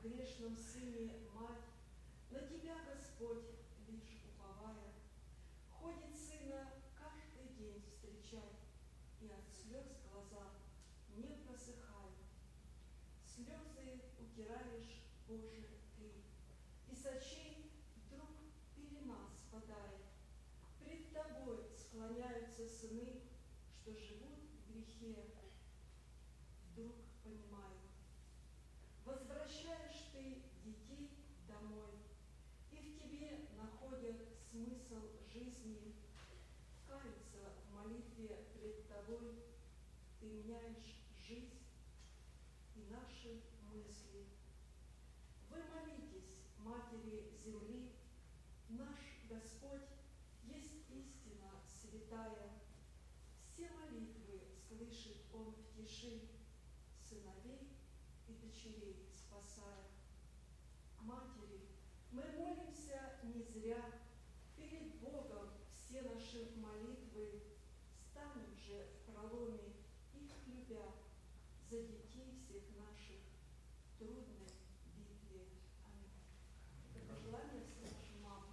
грешном сыне мать, на тебя, Господь, лишь уповая, ходит сына каждый день встречать, и от слез глаза не просыхают. Слезы утираешь, Боже, ты, и с очей вдруг пелена спадает. Пред тобой склоняются сыны, что живут в грехе. Вдруг понимаю, возвращаешь ты детей домой, и в тебе находят смысл жизни. Каются в молитве пред тобой, ты меняешь жизнь и наши мысли. Вы молитесь, Матери Земли, наш Господь есть истина святая. Все молитвы слышит Он в тиши, сыновей и дочерей спасая. Матери, мы молимся не зря, перед Богом все наши молитвы, станем же в проломе их любя, за детей всех наших в трудной битве. Аминь. Это пожелание всей нашей мамы.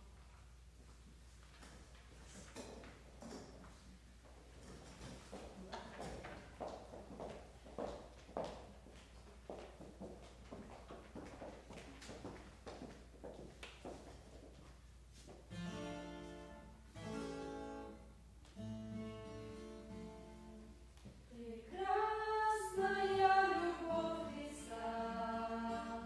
Прекрасная любовь Христа.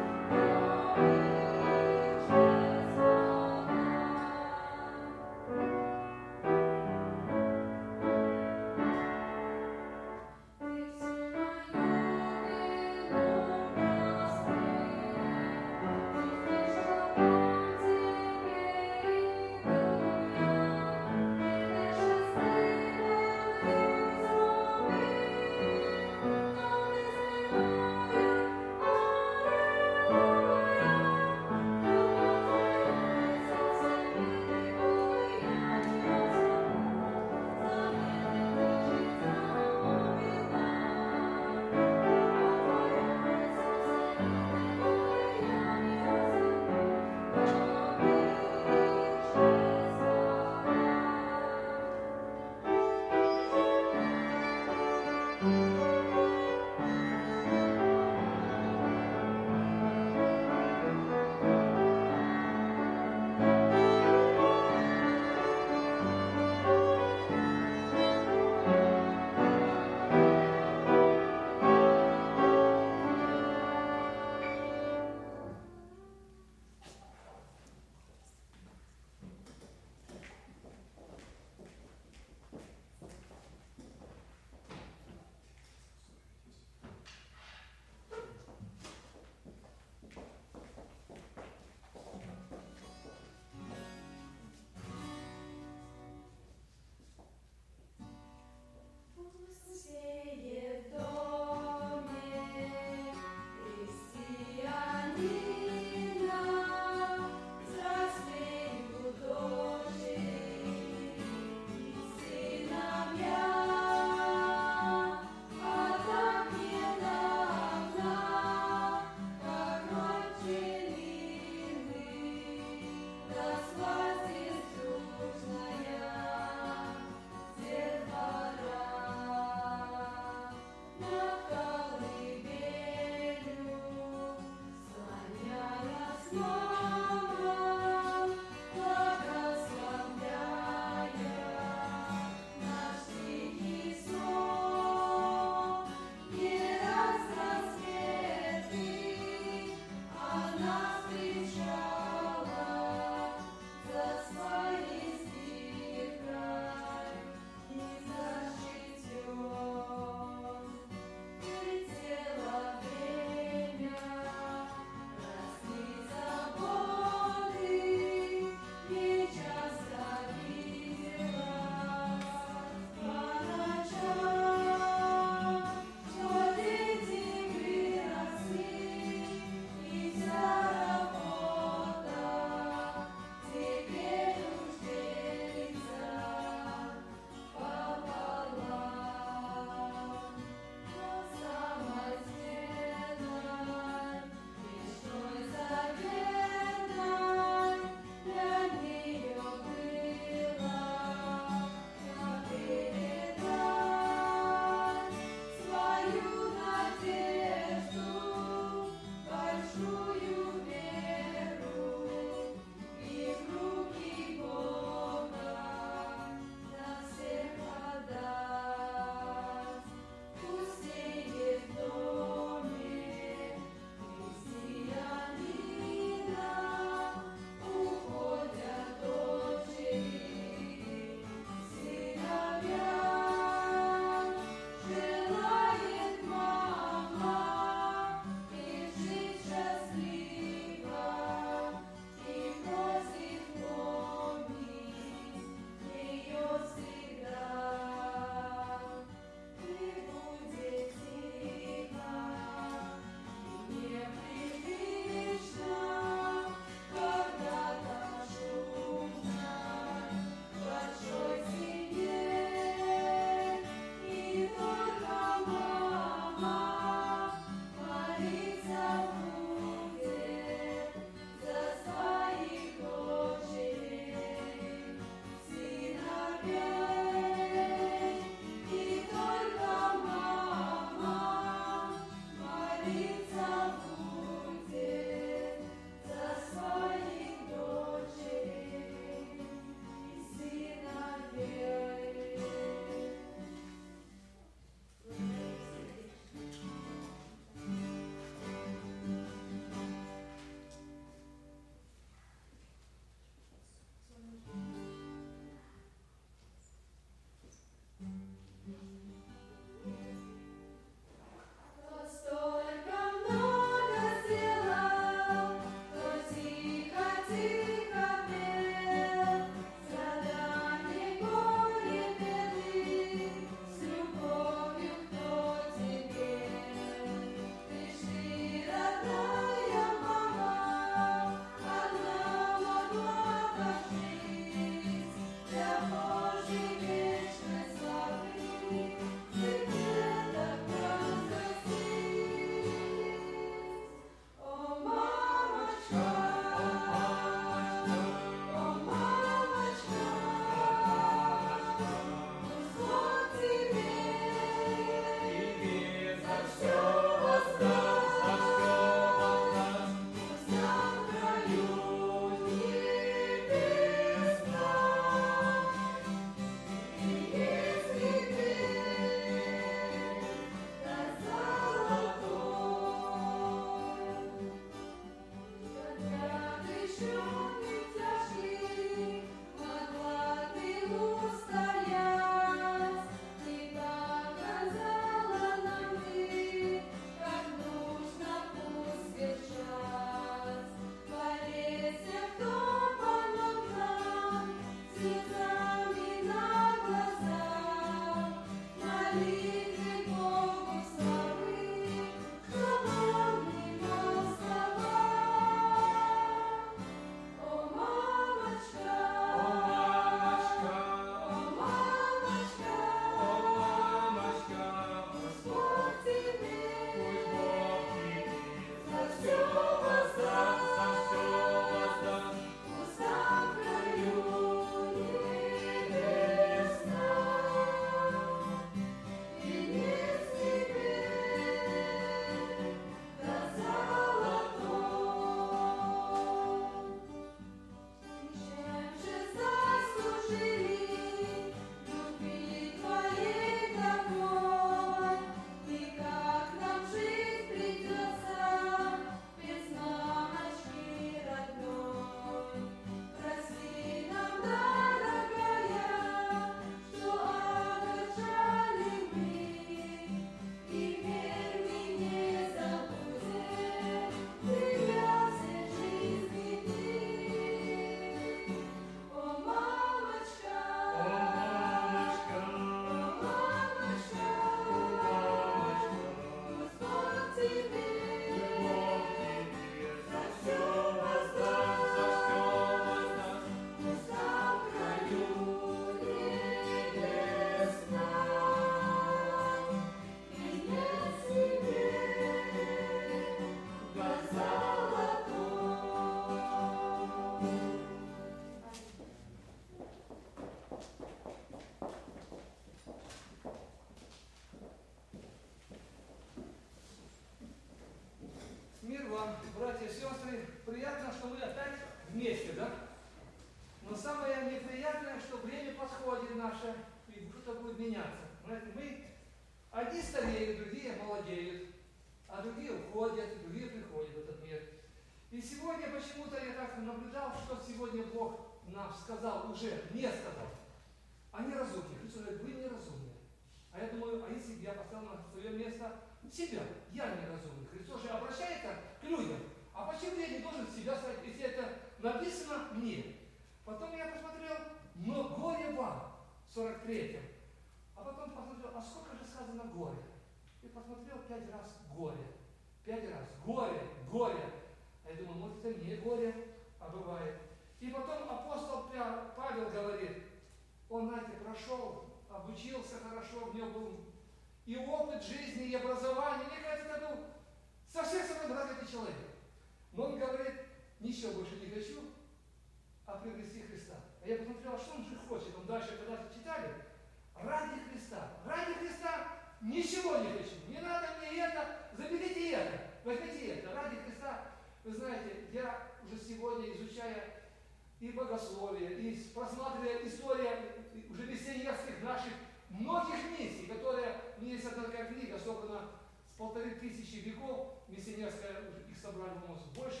Знаете, мы одни стареют, другие молодеют, а другие уходят, другие приходят в этот мир. И сегодня почему-то я так наблюдал, что сегодня Бог нам сказал, уже мне сказал. Они разумные. Христос говорит, вы неразумные. А я думаю, а если бы я поставил на свое место себя? Я неразумный. Христос же обращается к людям. А почему я не должен себя ставить, если это написано мне? Потом я посмотрел, но горе вам, в 43-м. А потом посмотрел, а сколько же сказано горе? И посмотрел 5 раз горе. 5 раз горе, горе. А я думаю, может это не горе, а бывает. И потом апостол Павел говорит, он, знаете, прошел, обучился хорошо, в нем был и опыт жизни, и образование. Мне кажется, это был со всех сторон развитый человек. Но он говорит, ничего больше не хочу, а приобрести Христа. А я посмотрел, а что он же хочет? Он дальше, когда-то читали, ради Христа. Ради Христа ничего не хочу. Не надо мне это, заберите это, возьмите это. Ради Христа, вы знаете, я уже сегодня, изучая и богословие, и просматривая историю уже миссионерских наших многих миссий, которые, у меня есть одна такая книга, собрана с 1500 веков, миссионерская, их собрали, по-моему, больше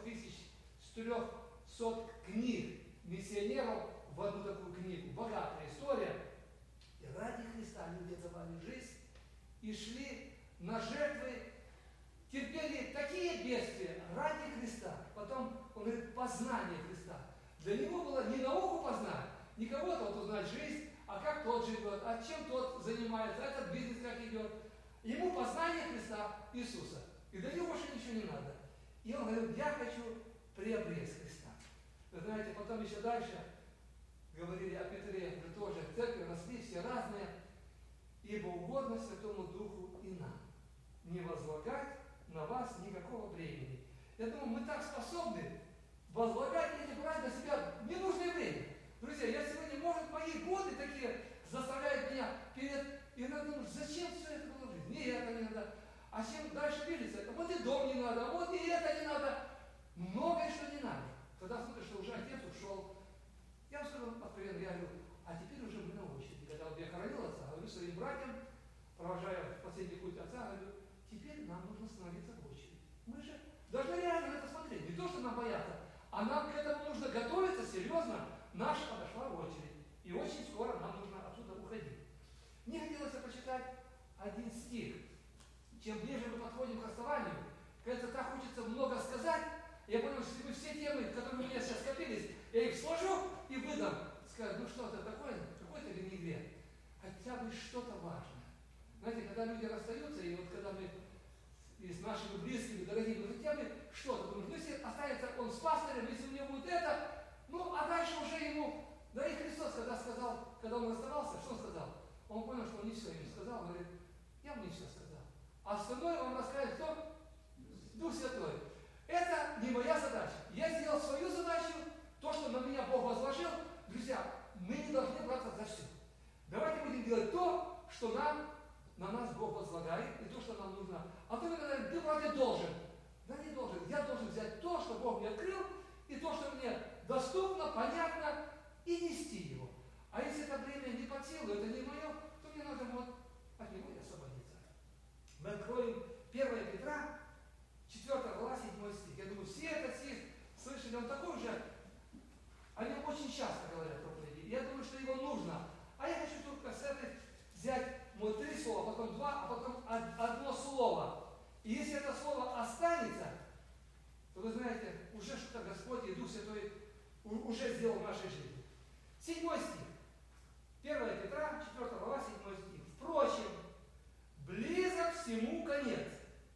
400 книг миссионеров в одну такую книгу. Богатая история. И ради Христа люди давали жизнь и шли на жертвы, терпели такие бедствия ради Христа. Потом, он говорит, познание Христа. Для него было не науку познать, не кого-то вот узнать жизнь, а как тот живет, а чем тот занимается, этот бизнес как идет. Ему познание Христа Иисуса. И для него больше ничего не надо. И он говорит, я хочу приобрести Христа. Вы знаете, потом еще дальше говорили о Петре, уже тоже в церкви росли все разные, ибо угодно Святому Духу и нам не возлагать на вас никакого бремени. Я думаю, мы так способны возлагать или брать на себя ненужное время. Друзья, я сегодня, может, мои годы такие заставляют меня перед... Иногда думаю, зачем все это было в жизни? Не это не надо. А чем дальше видится? Вот и дом не надо, вот и это не надо. Многое, что не надо. Когда смотришь, что уже отец ушел, я вам скажу откровенно, я говорю, а теперь уже мы на очереди. Когда вот я хоронил отца, говорю своим братьям, провожая последний путь отца, говорю, теперь нам нужно становиться в очередь. Мы же должны реально на это смотреть. Не то, что нам боятся, а нам к этому нужно готовиться серьезно. Наша подошла в очередь. И очень скоро нам нужно отсюда уходить. Мне хотелось почитать один стих. Чем ближе мы подходим к расставанию, кажется, так хочется много сказать. Я понял, что если бы все темы, которые у меня сейчас скопились, я их сложу и выдам. Скажу, ну что-то такое, какой-то винегрет. Хотя бы что-то важное. Знаете, когда люди расстаются, и вот когда мы и с нашими близкими, дорогими, ну хотя бы что-то, думаешь, ну если останется он с пастырем, если у него будет это, ну а дальше уже ему, да и Христос, когда сказал, когда он расставался, что он сказал? Он понял, что он не все ему сказал, он говорит, я вам не все сказал. А остальное вам расскажет кто? Дух Святой. Это не моя задача. Я сделал свою задачу, то, что на меня Бог возложил. Друзья, мы не должны браться за все. Давайте будем делать то, что на нас Бог возлагает, и то, что нам нужно. А то вы говорите, ты вроде должен. Да не должен. Я должен взять то, что Бог мне открыл, и то, что мне доступно, понятно, и нести его. А если это время не под силу, это не мое, то мне надо вот от него и освободиться. Мы откроем 1 Петра, 4 глава, 7 стих. Я думаю, все этот стих слышали, он такой же, о нем очень часто говорят проповеди. Я думаю, что его нужно. А я хочу только с этой взять 3 слова, потом 2, а потом 1 слово. И если это слово останется, то вы знаете, уже что-то Господь и Дух Святой уже сделал в нашей жизни. 7 стих. 1 Петра, 4 глава, 7 стих. Впрочем, близок всему конец.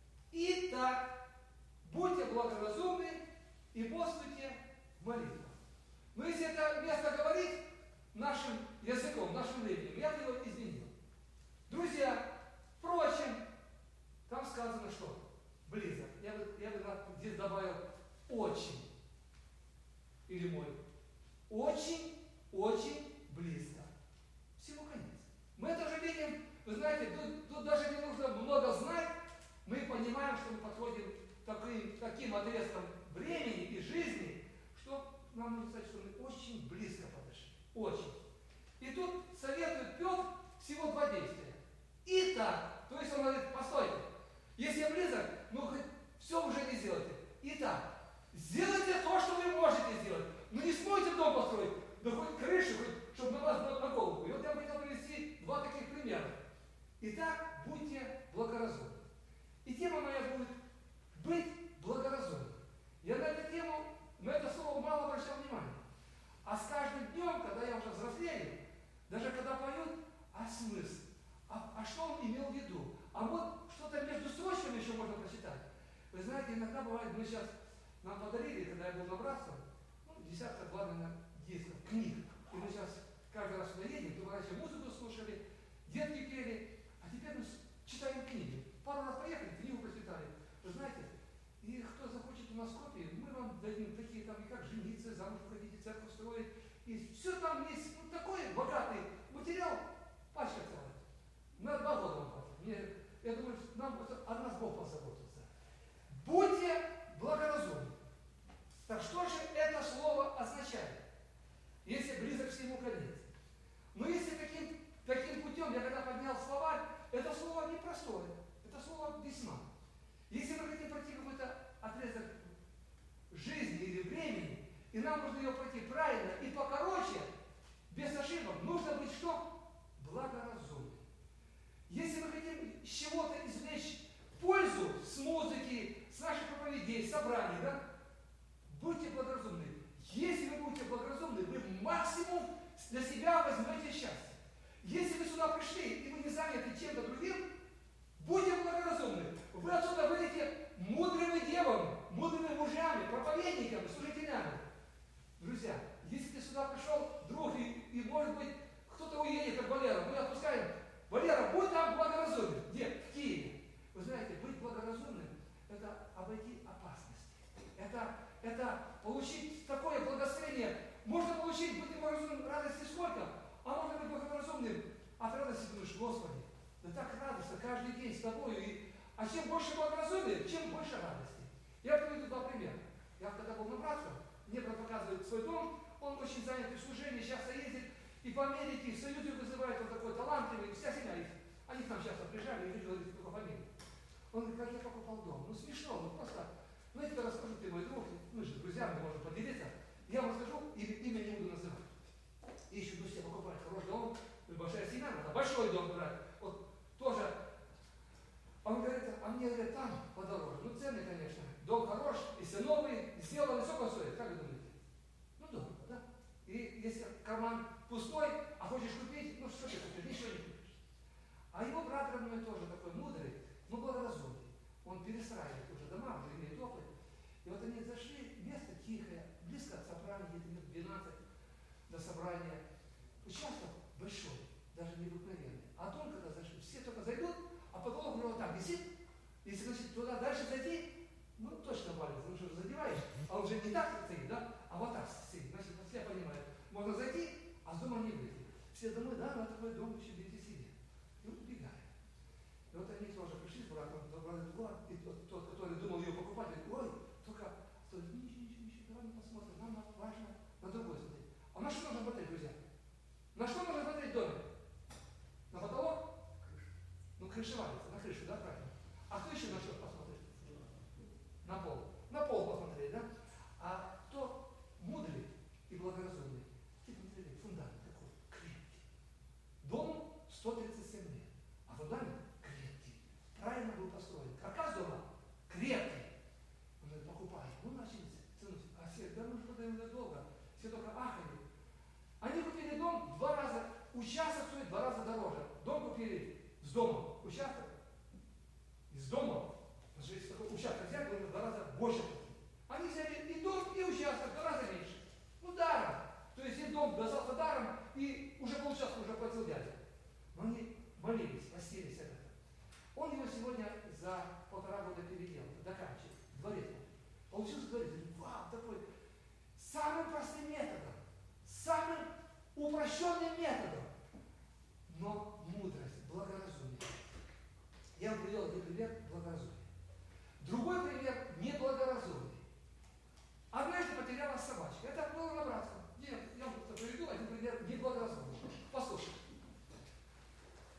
Итак, будьте благоразумны и бодрствуйте в молитвах. Но если это место говорить нашим языком, нашим временем, я бы его изменил. Друзья, впрочем, там сказано что? Близок. Я бы здесь добавил очень. Или мой. Очень, очень близко. Всему конец. Мы это уже видим, вы знаете, тут даже не нужно много знать. Мы понимаем, что мы подходим к таким отрезкам времени и жизни, что нам нужно сказать, что мы очень близко подошли. Очень. И тут советует Петр всего 2 действия. Итак, то есть он говорит, постойте, если я близок, ну хоть все уже не сделайте. Итак, сделайте то, что вы можете сделать. Ну не сможете дом построить, да хоть крышу, хоть, чтобы на вас на голову. И вот я хотел привести 2 таких примера. Итак, будьте благоразумны. И тема моя будет быть благоразумным. Я на эту тему, на это слово мало обращал внимания. А с каждым днем, когда я уже взрослею, даже когда поют, а смысл? А что он имел в виду? А вот что-то между строчками еще можно прочитать. Вы знаете, иногда бывает, мы сейчас, нам подарили, когда я был на братстве, десятка, наверное, дисков, книг. И мы сейчас каждый раз сюда едем, то мы раньше музыку слушали, детки пели, а теперь мы читаем книги. Пару раз поехали, книгу прочитали. Вы знаете, и кто захочет у нас копии, мы вам дадим такие там, и как жениться, замуж выходить, церковь строить. И все там есть, ну, такой богатый материал, пачка целая. На 2 года вам хватит. Я думаю, нам о нас Бог позаботится. Будьте благоразумны. Так что же это слово означает? Если близок всему конец. Но если таким путем, я когда поднял словарь, это слово непростое, это слово весьма. Если мы хотим пройти какой-то отрезок жизни или времени, и нам нужно ее пройти правильно и покороче, без ошибок, нужно быть что? Благоразумным. Если мы хотим с чего-то извлечь пользу с музыки, с наших проповедей, собраний, да, будьте благоразумны. Если вы будете благоразумны, вы максимум для себя возьмете счастье. Если вы сюда пришли, и вы не заняты чем-то другим, будьте благоразумны. Вы отсюда выйдете мудрыми девами, мудрыми мужьями, проповедниками, служителями. Друзья, если ты сюда пришел, друг, и может быть, кто-то уедет, как Валера, мы отпускаем. Валера, будь там благоразумен. Где? В Киеве. Вы знаете, быть благоразумным – это обойти опасности. Это получить такое благословение. Можно получить, быть благоразумным, радости сколько? А можно быть благоразумным от радости, думаешь, Господи, да так радостно каждый день с тобою. А чем больше благоразумия, чем больше радости. Я приведу 2 примера. Я когда был на братстве, мне брат показывает свой дом, он очень занят в служении, часто ездит, и по Америке, в Союзе вызывает, он такой талантливый, вся семья есть. Они к нам часто приезжали, и люди говорят, только фамилию. Он говорит, как я покупал дом. Ну смешно, ну просто. Ну я тебе расскажу, ты мой друг, мы же друзья, мы можем поделиться. Я вам расскажу, и имя не буду называть. Ищут, ну все покупают хороший дом, большая семья, надо большой дом брать. Вот тоже. Он говорит, а мне говорят, там подороже. Ну цены, конечно. Дом хорош, если новый, сделанный, сколько стоит, как вы думаете? Ну дорого, да? И если карман пустой, а хочешь купить, ну что ты купишь, ничего не купишь. А его брат родной тоже такой мудрый, но благоразумный. Он перестраивает уже дома, уже имеет опыт. И вот они зашли, место тихое, близко от собрания, где-то минут 12 до собрания. Участок большой, даже необыкновенный. А дом, когда зашли, все только зайдут, а потолок у него так висит. Если, значит, туда дальше зайти, ну точно валится, потому что задеваешь, а он уже не так стоит, да, а вот так стоит. Значит, все понимают, можно зайти, а с дома не выйти. Все думают, да, надо такой дом еще берите себе. И вот убегают. И вот они тоже пришли с братом, и тот, который думал ее покупать, говорит, ой, только, ничего, давай мы посмотрим, нам важно на другой смотреть. А на что нужно смотреть, друзья? На что нужно смотреть в доме? На потолок? Ну, крыша валится, на крышу, да, правильно? А кто еще на что посмотрит? На пол. На пол посмотреть, да? А кто мудрый и благоразумный? Те посмотрели, фундамент такой, крепкий. Дому 137 лет, а фундамент крепкий. Правильно был построен. Каркас дома крепкий. Он говорит, покупай. Ну, начали цену. А все, да мы же продаем недолго. Все только ахали. Они купили дом 2 раза, участок стоит 2 раза дороже. Дом купили с домом. Участок из дома. Если такой участок взять, нужно в 2 раза больше платить. Они взяли и дом, и участок в 2 раза меньше. Ну, даром. То есть и дом достался даром, и уже получастка уже платил дядя. Но они молились, постились об этом. Он его сегодня за 1,5 года переделал, доканчивает, дворец. Получился дворец. Вау, такой самым простым методом, самым упрощенным методом, но мудрость, благоразумие. Я вам привел один пример благоразумия. Другой пример неблагоразумный. Однажды потерялась собачка. Это было на братском. Я вам приведу один пример неблагоразумный. Послушайте.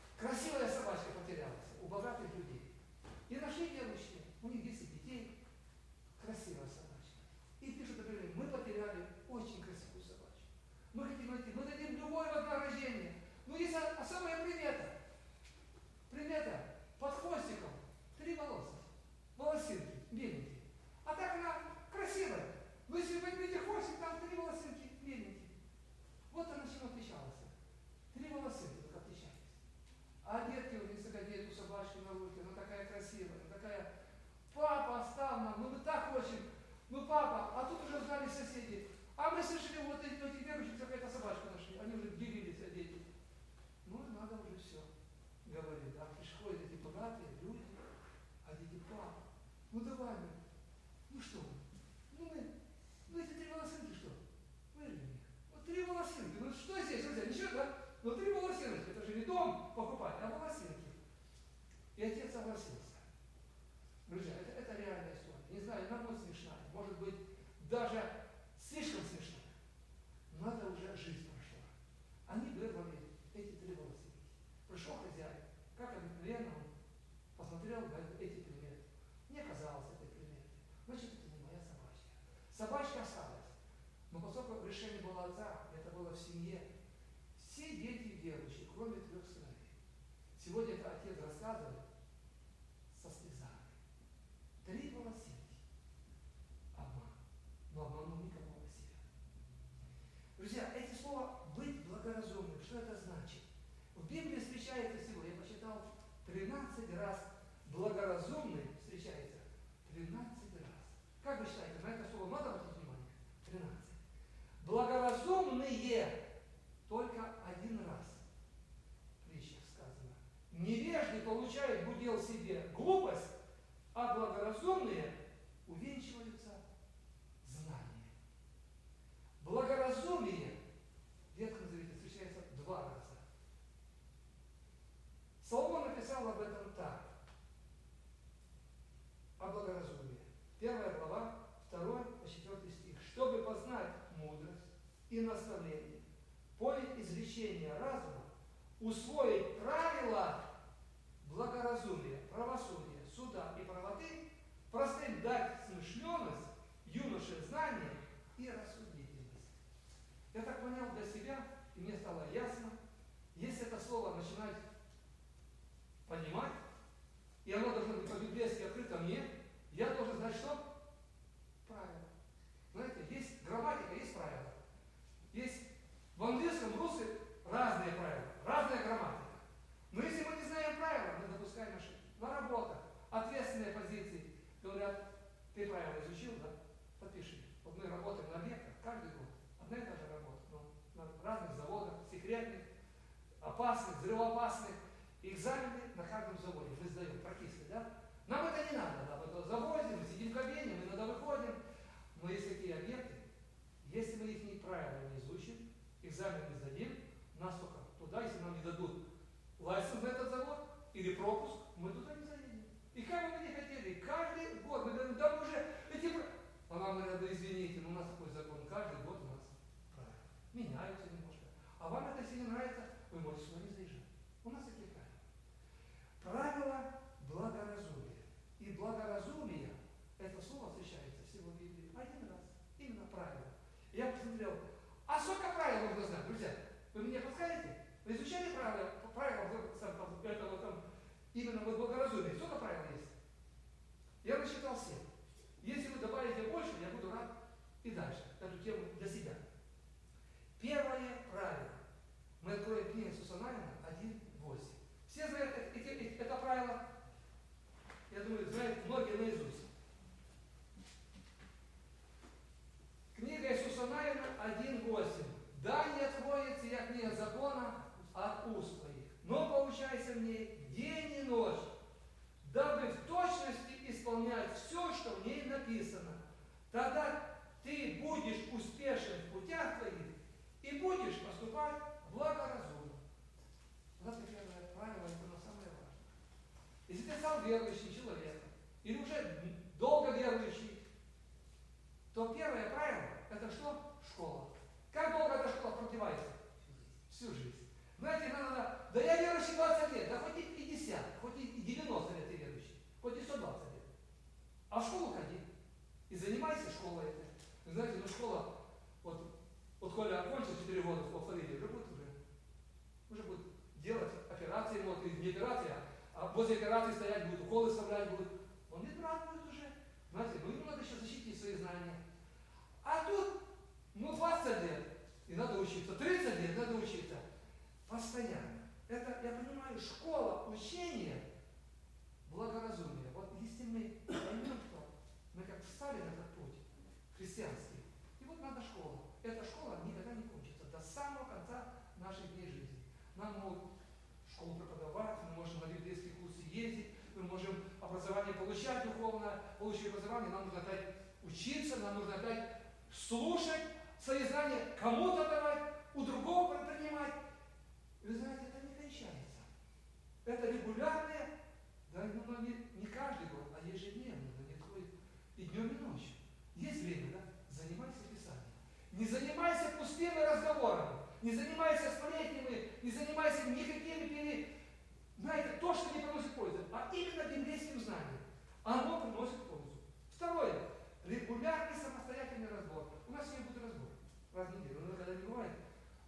было в семье. Все дети верующие, кроме 3 сыновей. Сегодня это отец рассказывает со слезами. 3 было семьи. Обман. Но обманул никого себя. Друзья, эти слова «быть благоразумным», что это значит? В Библии встречается всего, я посчитал, 13 раз благоразумный встречается 13 раз. Как вы считаете, на это слово надо обратить внимание? 13. Благоразумные только 1 раз. В притчах сказано. Невежды получают в удел себе глупость, а благоразумные увенчиваются знанием. Благоразумие в Ветхом Завете встречается 2 раза. Соломон написал об этом так. О благоразумии. 1 глава, 2 по 4 стих. Чтобы познать мудрость и наставление, понять изречение разума, усвоить правила благоразумия, правосудия, суда и правоты, простым дать смышленность, юноше знание и рассудительность. Я так понял для себя, и мне стало ясно, если это слово начинать понимать, и оно должно быть по-библейски открыто мне, я должен знать, что? Правила. Знаете, есть грамматика, есть правила. Есть в английском, в русском разные правила, разная грамматика. Но если мы не знаем правила, мы допускаем ошибки. На работах, ответственные позиции. Говорят, ты правила изучил, да? Подпиши. Вот мы работаем на объектах каждый год. Одна и та же работа. Но на разных заводах, секретных, опасных, взрывоопасных. Экзамены на каждом заводе. Мы сдаем практически, да? Нам это не надо, да? Мы в заводе, мы сидим в кабине, мы иногда выходим. Но есть такие объекты, если мы их правила не изучим, экзамен не сдадим, нас только туда, если нам не дадут лайсенс на этот завод или пропуск, мы туда не заедем. И как бы мы не хотели, каждый год мы говорим, да мы уже эти... А нам говорят, да извините, но у нас такой закон, каждый год у нас правила. Меняются немножко. А вам это, если не нравится, вы можете сюда не заезжать. У нас такие правила. Правила благоразумия. И благоразумие, это слово встречается всего в Библии 1 раз. Именно правило. Я посмотрел, а сколько правил нужно знать, друзья? Вы мне подскажете? Вы изучали правила этого там, именно вот благоразумия? Сколько правил есть? Я насчитал 7. Если вы добавите больше, я буду рад и дальше эту тему для себя. Первое правило. Мы откроем книгу Сусанайна 1:8. Все знают это правило? Я думаю, знают многие наизусть. Книга Иисуса Навина 1:8. Да не откроется я книга закона от уст твоих, но поучайся в ней день и ночь, дабы в точности исполнять все, что в ней написано. Тогда ты будешь успешен в путях твоих и будешь поступать благоразумно. Вот это первое правило, это самое важное. Если ты стал верующим человеком, или уже долго верующий, то первое правило – это что? Школа. Как долго эта школа продлевается? Всю жизнь. Знаете, иногда, да я верующий 20 лет, да хоть и 50, хоть и 90 лет ты верующий, хоть и 120 лет. А в школу ходи и занимайся школой этой. Вы знаете, ну школа, вот Коля окончил 4 года в Флориде, уже будет делать операции, вот, или не операции, а возле операции стоять будет, уколы вставлять будет. Он не брат будет уже. Знаете, ну ему надо еще защитить свои знания. А тут, 20 лет, и надо учиться, 30 лет, надо учиться. Постоянно. Это, я понимаю, школа учения благоразумия. Вот если мы поймем, что мы как встали на этот путь христианский, и вот надо школа. Эта школа никогда не кончится до самого конца наших дней жизни. Нам могут школу преподавать, мы можем на библейские курсы ездить, мы можем образование получать духовное, получить образование, нам нужно опять учиться, нам нужно опять слушать свои знания, кому-то давать, у другого принимать. Вы знаете, это не кончается. Это регулярное, да, но не каждый год, а ежедневно, да, не такой и днем, и ночью. Есть время, да? Занимайся писанием. Не занимайся пустыми разговорами, не занимайся сплетнями, не занимайся никакими, знаете, то, что не приносит пользы, а именно библейским знанием. Оно приносит пользу. Второе. Регулярный самостоятельный разбор. У нас сегодня будет разбор. Раз в неделю. Но когда не бывает,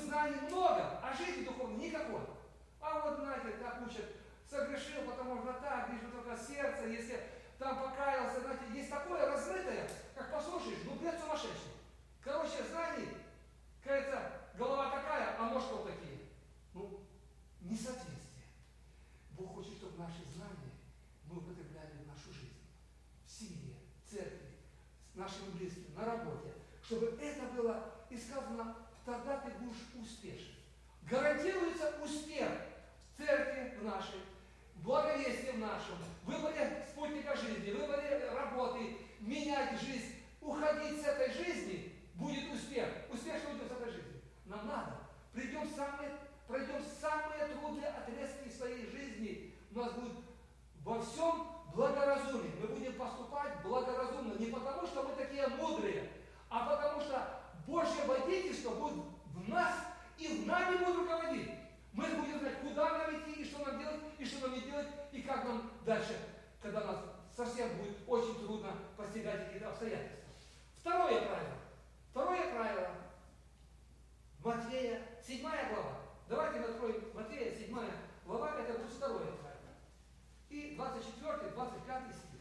знаний много, а жизни духовной никакой. А вот, знаете, как учат, согрешил, потому можно так, лишь бы только сердце, если там покаялся, знаете, есть такое размытое, как послушаешь, ну бред сумасшедший. Короче, знаний, кажется, голова такая, а мозг вот такие. Ну, несоответствие. Бог хочет, чтобы наши знания мы употребляли в нашу жизнь. В семье, в церкви, с нашими близкими, на работе. Чтобы это было, и сказано, тогда ты будешь успешен. Гарантируется успех в церкви в нашей, в благовестии в нашем, в выборе спутника жизни, в выборе работы, менять жизнь, уходить с этой жизни, будет успех. Успешно уйдем с этой жизни. Нам надо. Пройдем самые трудные отрезки своей жизни. У нас будет во всем благоразумие. Мы будем поступать благоразумно. Не потому, что мы такие мудрые, а потому что Божье водительство будет в нас и в нами будет руководить. Мы будем знать, куда нам идти, и что нам делать, и что нам не делать, и как нам дальше, когда нас совсем будет очень трудно постигать какие-то обстоятельства. Второе правило. Матфея, 7 глава. Давайте мы откроем Матфея, 7 глава, это будет второе правило. И 24, 25 стих.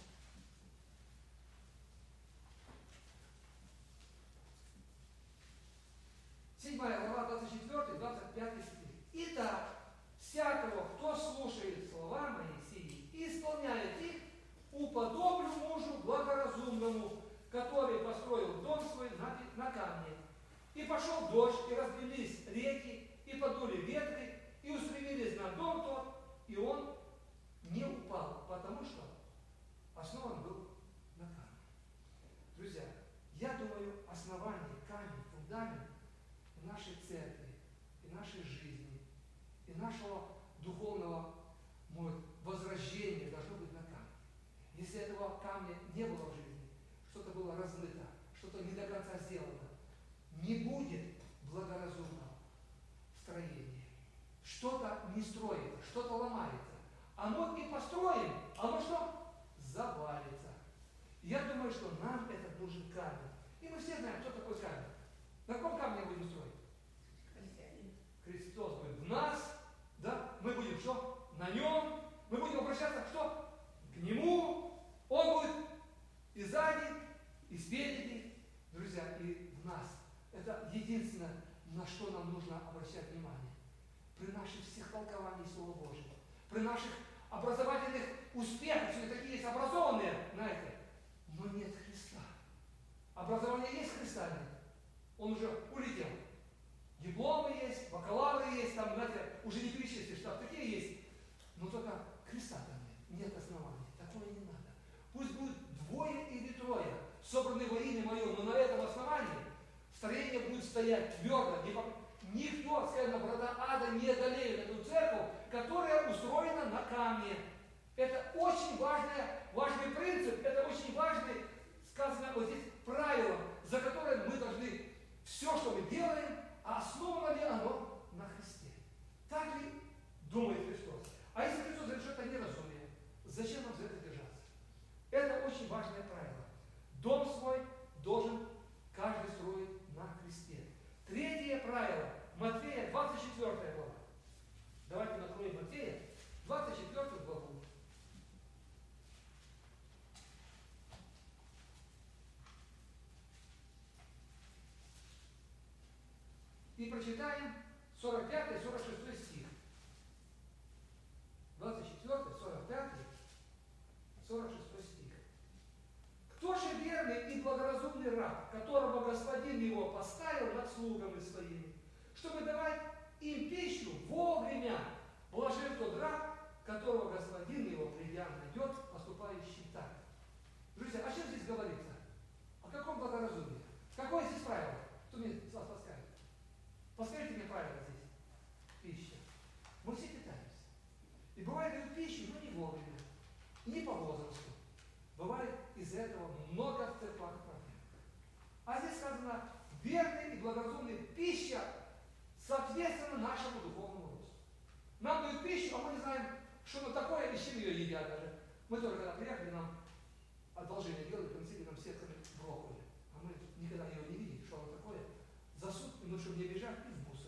Глава 24, 25 стих. Итак, всякого, кто слушает слова мои сии и исполняет их, уподоблю мужу благоразумному, который построил дом свой на камне. И пошел дождь, и разбились реки, и подули ветры, и устремились на дом тот, и он не упал, потому что основан был на камне. Друзья, я думаю, основание, камень, фундамент нашей церкви, и нашей жизни, и нашего духовного возрождения должно быть на камне. Если этого камня не было в жизни, что-то было размыто, что-то не до конца сделано, не будет благоразумного строения. Что-то не строится, что-то ломается. Оно и построим, оно что? Завалится. Я думаю, что нам этот нужен камень. И мы все знаем, что такое камень. На каком камне мы будем строить? Христос будет в нас, да? Мы будем что? На нем. Мы будем обращаться что? К Нему. Он будет и сзади, и спереди. Друзья, и в нас. Это единственное, на что нам нужно обращать внимание. При наших всех толкованиях Слова Божьего, при наших образовательных успехах, все такие есть образованные, знаете, но нет Христа. Образование есть Христа, нет. Он уже улетел. Дипломы есть, бакалавры есть, там, знаете, уже не перечислишь, там такие есть. Но только Христа там нет оснований. Такое не надо. Пусть будет 2 или 3, собраны во имя Мое, но на этом основании строение будет стоять твердо. Никто, сказано, врата ада не одолеет эту церковь, которая устроена на камне. Это очень важный принцип, это очень важный, сказано вот здесь, правило, за которое мы должны все, что мы делаем, а основано ли оно на Христе? Так ли думает Христос? А если Христос говорит, что это неразумие, зачем нам за это держаться? Это очень важное правило. Дом свой должен каждый строить на Христе. Третье правило. Матфея, 24 глава. Давайте откроем Матфея, 24 главу. И прочитаем 45-46 стих. 24, 45, 46 стих. Кто же верный и благоразумный раб, которого господин его поставил над слугами своими, чтобы давать им пищу вовремя, блажен тот раб, которого господин его, придя, найдет, поступающий так. Друзья, о чем здесь говорится? О каком благоразумии? Какое здесь правило? Кто мне с вас подскажет? Подскажите мне правила здесь. Пища. Мы все питаемся. И бывает дают пищу, но не вовремя. Не по возрасту. Бывает из-за этого много в церквах проблем. А здесь сказано, верный и благоразумный пища соответственно нашему духовному росту. Нам дают пищу, а мы не знаем, что оно такое, и с чем ее едят даже. Мы тоже, когда приехали, нам одолжение делали, принесли нам сетками брокколи. А мы никогда ее не видели, что оно такое. Засуд, ну, чтобы не бежать, и в мусор.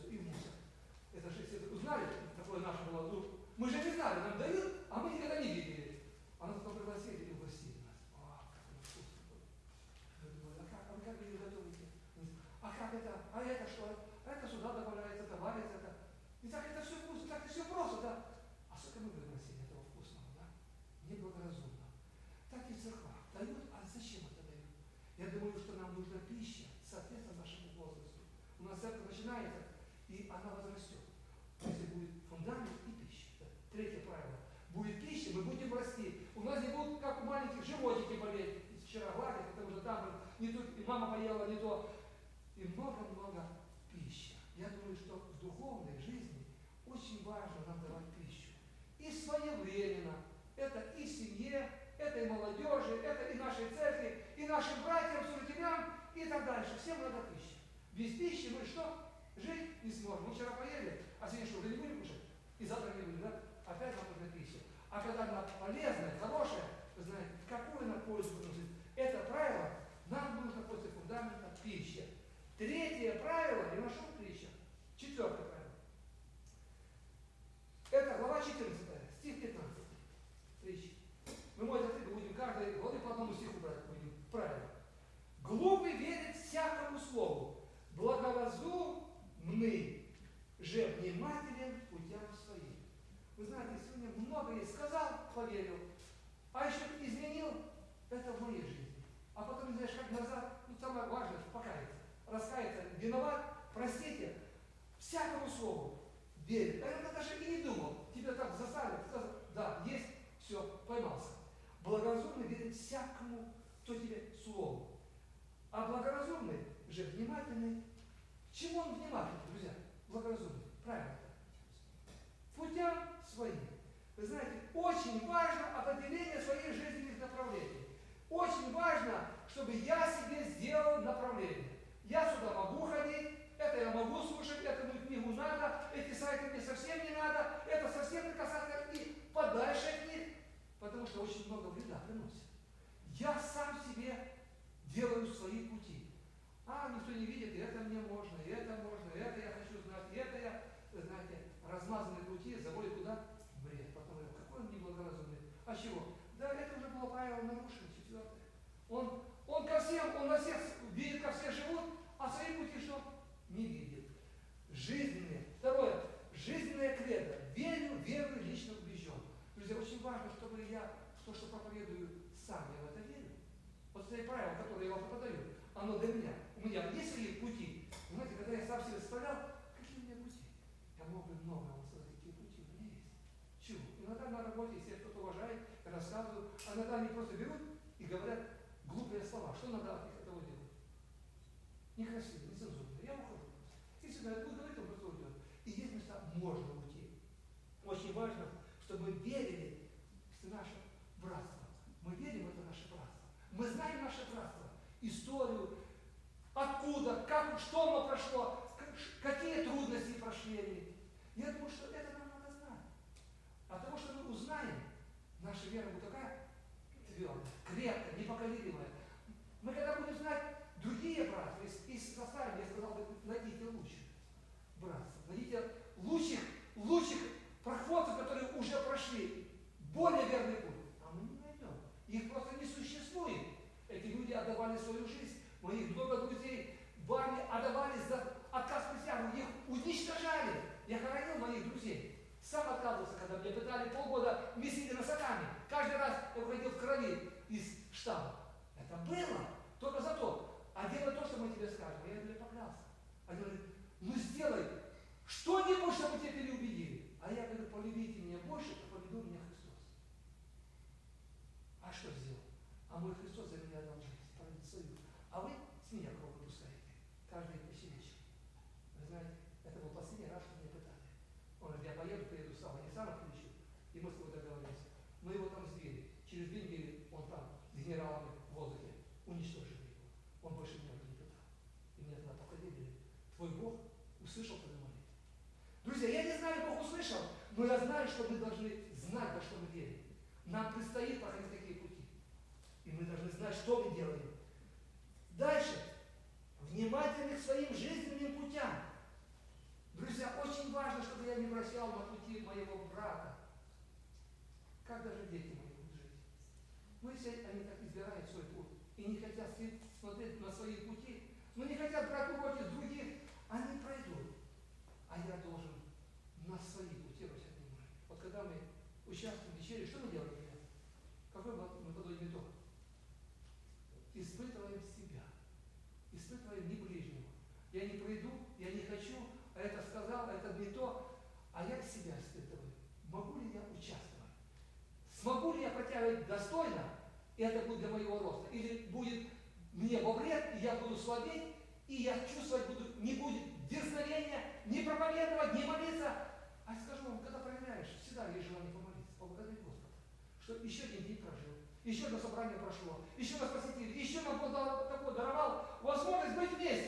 всем надо пища. Без пищи мы что? Жить не сможем. Мы вчера поели, а сегодня что, уже не будем кушать? И завтра не будем, да? Опять нам нужна пища. А когда она полезная, хорошая, вы знаете, какую она пользу приносит? Это правило, нам нужно после фундамента пища. Третье правило, я нашел пища. Четвертое правило. Это глава 14, стих 15. Притча. Мы можем открыть, будем каждой главы по одному стиху брать будем. Правильно. Глупый верит всякому слову, благоразумный же внимателен путям своим. Вы знаете, сегодня многое сказал, поверил, а еще изменил это в моей жизни. А потом, не знаешь, как назад, самое важное, покаяться, раскаяться, виноват, простите, всякому слову верит. А я даже и не думал, тебя так заставили, сказал, да, есть, все, поймался. Благоразумный верит всякому, кто тебе слову. А благоразумный же внимательный. Чему он внимательный, друзья? Благоразумный. Правильно. Путям своим. Вы знаете, очень важно определение своих жизненных направлений. Очень важно, чтобы я себе сделал направление. Я сюда могу ходить, это я могу слушать, эту книгу надо, эти сайты мне совсем не надо, это совсем не касается и подальше от них, потому что очень много вреда приносит. Я сам себе делаю свои пути. А, никто не видит, и это мне можно, и это можно, и это я хочу знать, и это я, знаете, размазанные пути заводят куда? В бред. Потом, какой он неблагоразумный. А чего? Да, это уже было правило нарушено, четвертое. Он ко всем, он на всех видит, как все живут, а свои пути что? Не видит. Жизненные. Второе. Жизненное кредо. Верю, верую, лично убежден. Друзья, очень важно, чтобы я в то, что проповедую, сам я в это верю. Вот это правило, которое я вам преподаю, оно для меня. У меня есть свои пути. Понимаете, когда я сам себе составлял, какие у меня пути? Я мог бы много вам сказать, какие пути у меня есть. Чего? Иногда на работе, если кто-то уважает, я рассказываю, а иногда они просто берут и говорят глупые слова. Что надо от них этого делать? Некрасиво, нецензурно. Я ухожу просто. Если я буду говорить, он просто уйдет. И есть места, можно уйти. Очень важно, чтобы мы верили в наше братство. Мы верим в это наше братство. Мы знаем наше братство, историю, откуда, как, что оно прошло, какие трудности прошли они. Я думаю, что это нам надо знать. От того, что мы узнаем, наша вера будет такая твердая, крепкая, непоколебимая. Мы когда будем знать другие братья, и составим, я сказал бы, найдите лучших братьев, найдите лучших проходцев, которые уже прошли более верный путь. А мы не найдем. Их просто не существует. Эти люди отдавали свою жизнь. Моих много друзей в армии отдавали за отказ присягу. Их уничтожали. Я хоронил моих друзей. Сам отказывался, когда меня пытали полгода месили носоками. Каждый раз я уходил в крови из штаба. Это было только за то. А делай то, что мы тебе скажем. Я тебе поклялся. Они говорят, ну сделай что-нибудь, чтобы тебя переубедили. А я говорю, полюбите меня больше, как полюбил меня Христос. А что сделал? А мой Христос за меня отдал жизнь, пролил свою. А вы с меня кровь выпускаете. Каждый по семечку. Вы знаете, это был последний раз, что меня пытали. Он говорит, я приеду сам, они сам включу. И мы с тобой договорились. Мы его там сбили. Через 2 недели он там с генералами в воздухе уничтожили его. Он больше меня не пытал. И меня тогда поколебили. Твой Бог услышал твою молитву. Друзья, я не знаю, Бог услышал, но я знаю, что мы должны знать, во что мы верим. Нам предстоит проходить такие пути. И мы должны знать, что мы делаем. Дальше. Внимательны к своим жизненным путям. Друзья, очень важно, чтобы я не бросал на пути моего брата. Как даже дети мои будут жить. Ну, если они так избирают свой путь и не хотят смотреть на свои пути, но не хотят брать уроки с других, они пройдут. А я должен на свои пути бросать внимание. Вот когда мы участвуем в вечере, что мы делаем? Какой мы подводим итог? Испытываем себя. Испытываем не ближнего. Я не пройду, я не хочу, а это сказал, а это не то. А я себя испытываю. Могу ли я участвовать? Смогу ли я протягивать достойно, и это будет для моего роста? Или будет мне во вред, и я буду слабеть, и я чувствовать буду, не будет дерзновения, не проповедовать, не молиться. А скажу вам, когда проверяешь, всегда есть желание помолиться, поблагодарить Господа, что еще один день прожил, еще одно собрание прошло, еще нас посетили, еще нам Бог такой даровал возможность быть вместе.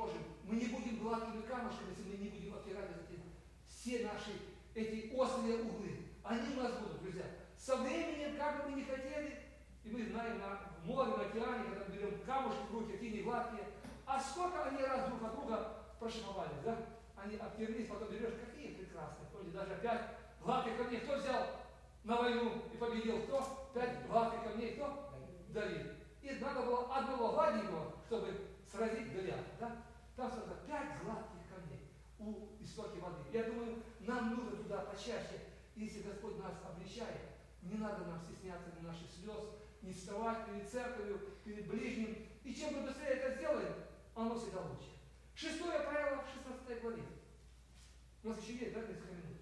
можем, мы не будем гладкими камушками, если мы не будем опирать все наши эти острые углы. Они у нас будут, друзья. Со временем, как бы мы ни хотели, и мы знаем в море, на океане, когда мы берем камушки в руки, какие не гладкие, а сколько они раз друг от друга прошиповались, да? Они обтерлись, потом берешь, какие прекрасные. Помните, даже 5 гладких камней кто взял на войну и победил? Кто? 5 гладких камней кто? Давид. И надо было одного гладенького, чтобы сразить Голиафа, да? Там сказано 5 гладких камней у истоки воды. Я думаю, нам нужно туда почаще, если Господь нас обличает, не надо нам стесняться ни наших слез, не вставать перед церковью, перед ближним. И чем мы быстрее это сделаем, оно всегда лучше. 6-е правило в 16 главе. У нас еще есть, да, несколько минут.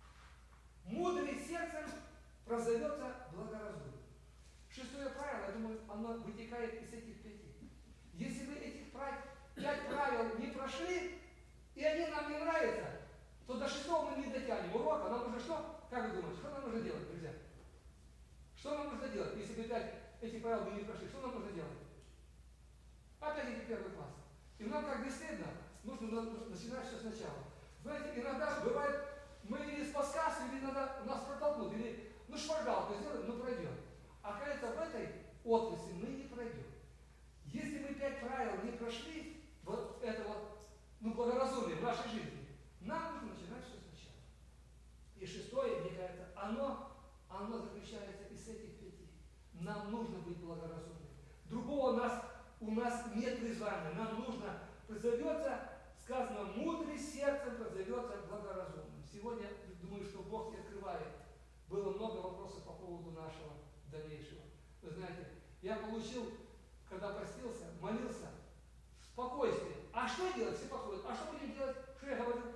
Мудрый сердцем прозовется благоразумным. 6-е правило, я думаю, оно вытекает из этих 5. Если вы этих 5 правил не прошли, и они нам не нравятся, то до 6-го мы не дотянем урока. Нам нужно что? Как вы думаете, что нам нужно делать, друзья? Что нам нужно делать, если бы 5 этих правил мы не прошли? Что нам нужно делать? Опять идти в 1 класс. И нам как бы стыдно, нужно начинать все сначала. Знаете, иногда бывает, мы или спаскаться, или иногда нас протолкнут, или шпаргалку сделаем, пройдем. А кажется, в этой отрасли мы не пройдем. Если мы 5 правил не прошли, вот это благоразумие в нашей жизни, нам нужно начинать все сначала. И 6-е, мне кажется, оно заключается из этих 5. Нам нужно быть благоразумными. Другого у нас нет призвания. Нам нужно, прозовется, сказано, мудрый сердцем прозовется благоразумным. Сегодня, думаю, что Бог тебе открывает. Было много вопросов по поводу нашего дальнейшего. Вы знаете, я получил, когда постился, молился, спокойствие. А что делать? Все подходят. А что будем делать? Что я говорю?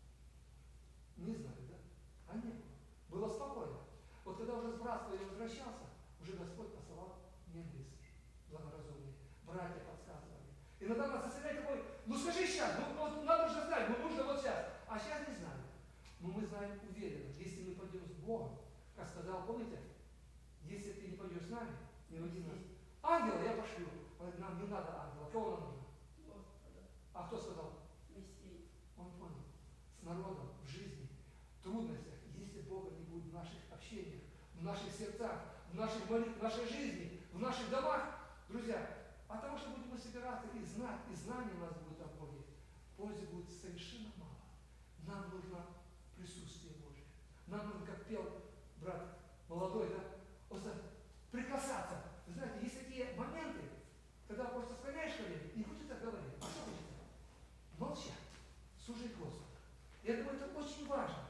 Не знаю, да? А не было. Было спокойно. Вот когда уже с братства я возвращался, уже Господь посылал мне мысли благоразумные. Братья подсказывали. Иногда нас заставляет такой, скажи сейчас, надо же знать, нужно вот сейчас. А сейчас не знаю. Но мы знаем уверенно, если мы пойдем с Богом, как сказал, помните, если ты не пойдешь с нами, не води нас. Ангела я пошлю. Он говорит, нам не надо ангела. Кого нам нужно? Господа. А кто сказал? Мессия. Он понял. С народом, в жизни, в трудностях, если Бога не будет в наших общениях, в наших сердцах, в наших молитвах, в нашей жизни, в наших домах, друзья, от того, что будем мы собираться и знать, и знание у нас будет о Боге, пользы будет совершенно мало. Нам нужно присутствие Божие. Нам нужно, как пел брат молодой, да, прикасаться. Вы знаете, есть такие моменты, когда просто склоняешь колени, не хочется говорить. А что хочется? Молчать, служить Господу. Я думаю, это очень важно.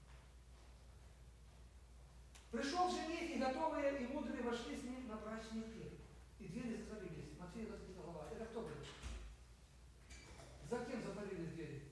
Пришел жених, и готовые, и мудрые вошли с ним на брачный пир. И двери затворились. Матфея 23 глава. Это кто был? За кем затворились двери?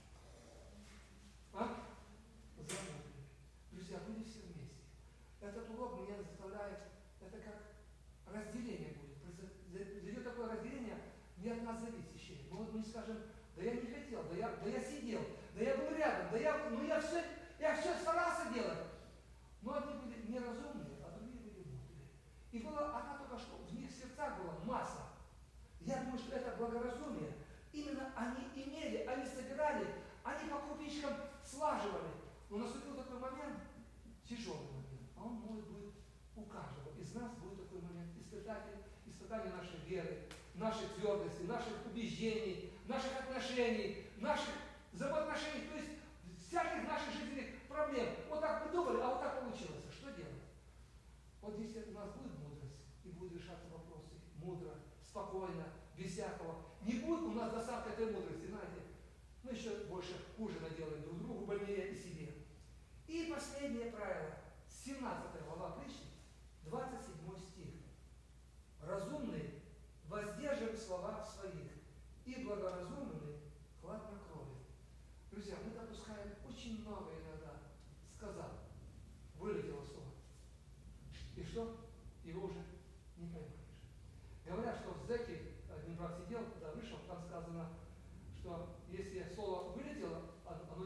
А? За мудрыми. Друзья, были все вместе. Этот урок меня заставляет, это как разделение будет. Зайдет такое разделение не от нас зависящее. Мы скажем, да я не хотел, да я сидел, да я был рядом, я все старался делать. Но одни были неразумные, а другие были мудрые. И она только что, в них в сердцах была масса. Я думаю, что это благоразумие. Именно они имели, они собирали, они по крупичкам слаживали. Но наступил такой момент, тяжелый момент, а он может быть у каждого. Из нас будет такой момент испытание нашей веры, нашей твердости, наших убеждений, наших отношений, наших взаимоотношений, то есть всяких наших жизненных проблем. Вот так мы думали, а вот так получилось. Что делать? Вот если у нас будет мудрость, и будут решаться вопросы мудро, спокойно, без всякого, не будет у нас достатка этой мудрости, знаете, мы еще больше хуже наделаем друг другу, больнее и себе. И последнее правило, 17 глава притчи, 27 стих. Разумный воздерживает слова своих, и благоразумный хладнокровен. Друзья, мы допускаем очень много иногда. Сказал, вылетело слово. И что? Его уже не поймаешь. Говорят, что в зэке, один брат сидел, когда вышел, там сказано, что если слово вылетело, оно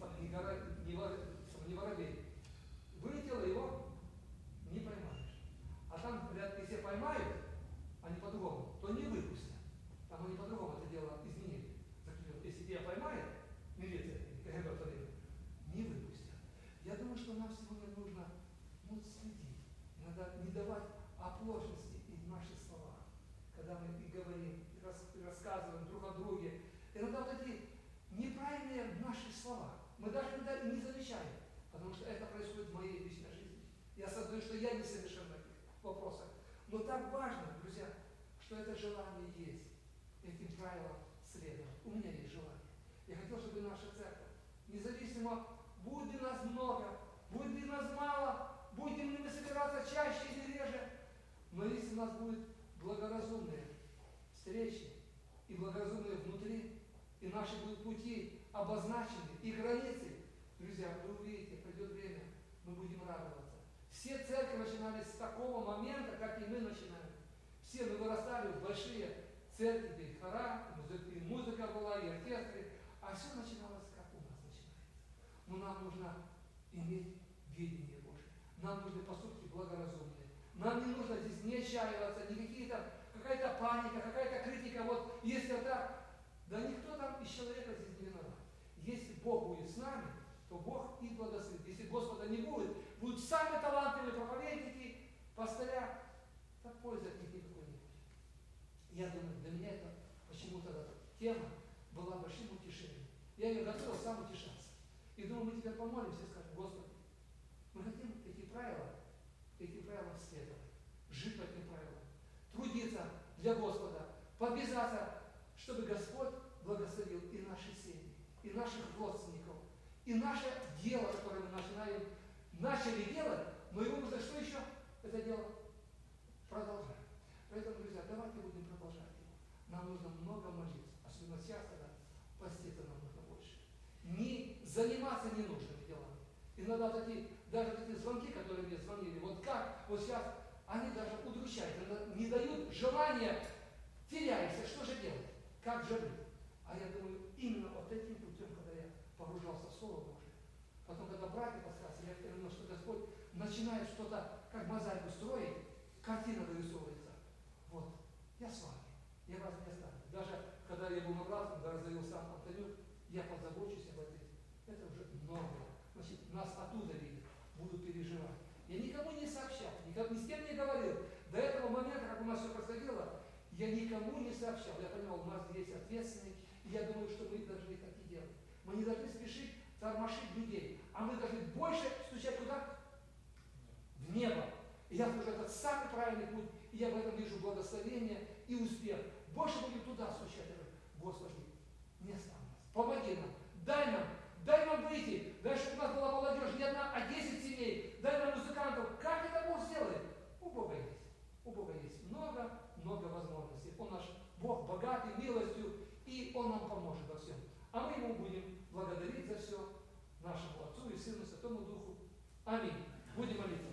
не воробей. Вылетело, его не поймаешь. А там, говорят, если поймают, они по-другому, то не выпустят. Там они по-другому это дело изменили. тайные наши слова. Мы даже иногда не замечаем, потому что это происходит в моей личной жизни. Я осознаю, что я несовершенен в этих вопросах. Но так важно, друзья, что это желание есть. Этим правилам следовать. У меня есть желание. Я хотел, чтобы наша церковь, независимо, будет ли нас много, будет ли нас мало, будем ли мы собираться чаще или реже, но если у нас будут благоразумные встречи и благоразумные внутри, и наши будут пути обозначены, и границы, друзья, вы увидите, придет время, мы будем радоваться. Все церкви начинались с такого момента, как и мы начинаем. Все мы вырастали в большие церкви, где и хора, и музыка была, и оркестры, а все начиналось, как у нас начинается. Но нам нужно иметь видение Божие. Нам нужны поступки благоразумные. Нам не нужно здесь не отчаиваться, не какая-то паника, какая-то критика. Вот если так, да никто там из человека здесь не виноват. Если Бог будет с нами, то Бог и благословит. Если Господа не будет, будут самые талантливые проповедники, пастыря, так пользы от них никакой не будет. Я думаю, для меня это почему-то эта тема была большим утешением. Я ее готовил сам утешаться. И думаю, мы теперь помолимся и скажем: Господи, мы хотим этим правилам следовать, жить по этим правилам, трудиться для Господа, подвязаться, чтобы Господь благословил и наши семьи, и наших родственников, и наше дело, которое мы начали делать, но его нужно что еще? Это дело продолжать. Поэтому, друзья, давайте будем продолжать его. Нам нужно много молиться, особенно сейчас, когда поститься нам нужно больше. Не заниматься ненужными делами. Иногда даже такие звонки, которые мне звонили, вот сейчас, они даже удручают, не дают желания, теряешься, что же делать, как же быть. А я думаю, именно вот этим путем, когда я погружался в Слово Божие, потом, когда братья подсказывали, я понял, что Господь начинает что-то, как мозаику строить, картина вырисовывается. Вот, я с вами, я вас не оставлю. Даже когда я был на братстве, когда разорил сам Антонюк, я позабочусь об этом. Это уже много. Значит, нас оттуда видят, будут переживать. Я никому не сообщал, ни с кем не говорил. До этого момента, как у нас все происходило, я никому не сообщал. Я понимал, у нас есть ответственные, и я думаю, что мы должны так и делать. Мы не должны спешить тормошить людей, а мы должны больше стучать куда? В небо. И я скажу, это самый правильный путь, и я в этом вижу благословение и успех. Больше будем туда стучать. Господи, не оставь нас, помоги нам, дай нам выйти, дай, чтобы у нас была молодежь не одна, а 10 семей, дай нам музыкантов. Как это Бог сделает? У Бога есть много возможностей. Он наш Бог богатый милостью, и Он нам поможет во всем. А мы Ему будем благодарить за все, нашему Отцу и Сыну, Святому Духу. Аминь. Будем молиться.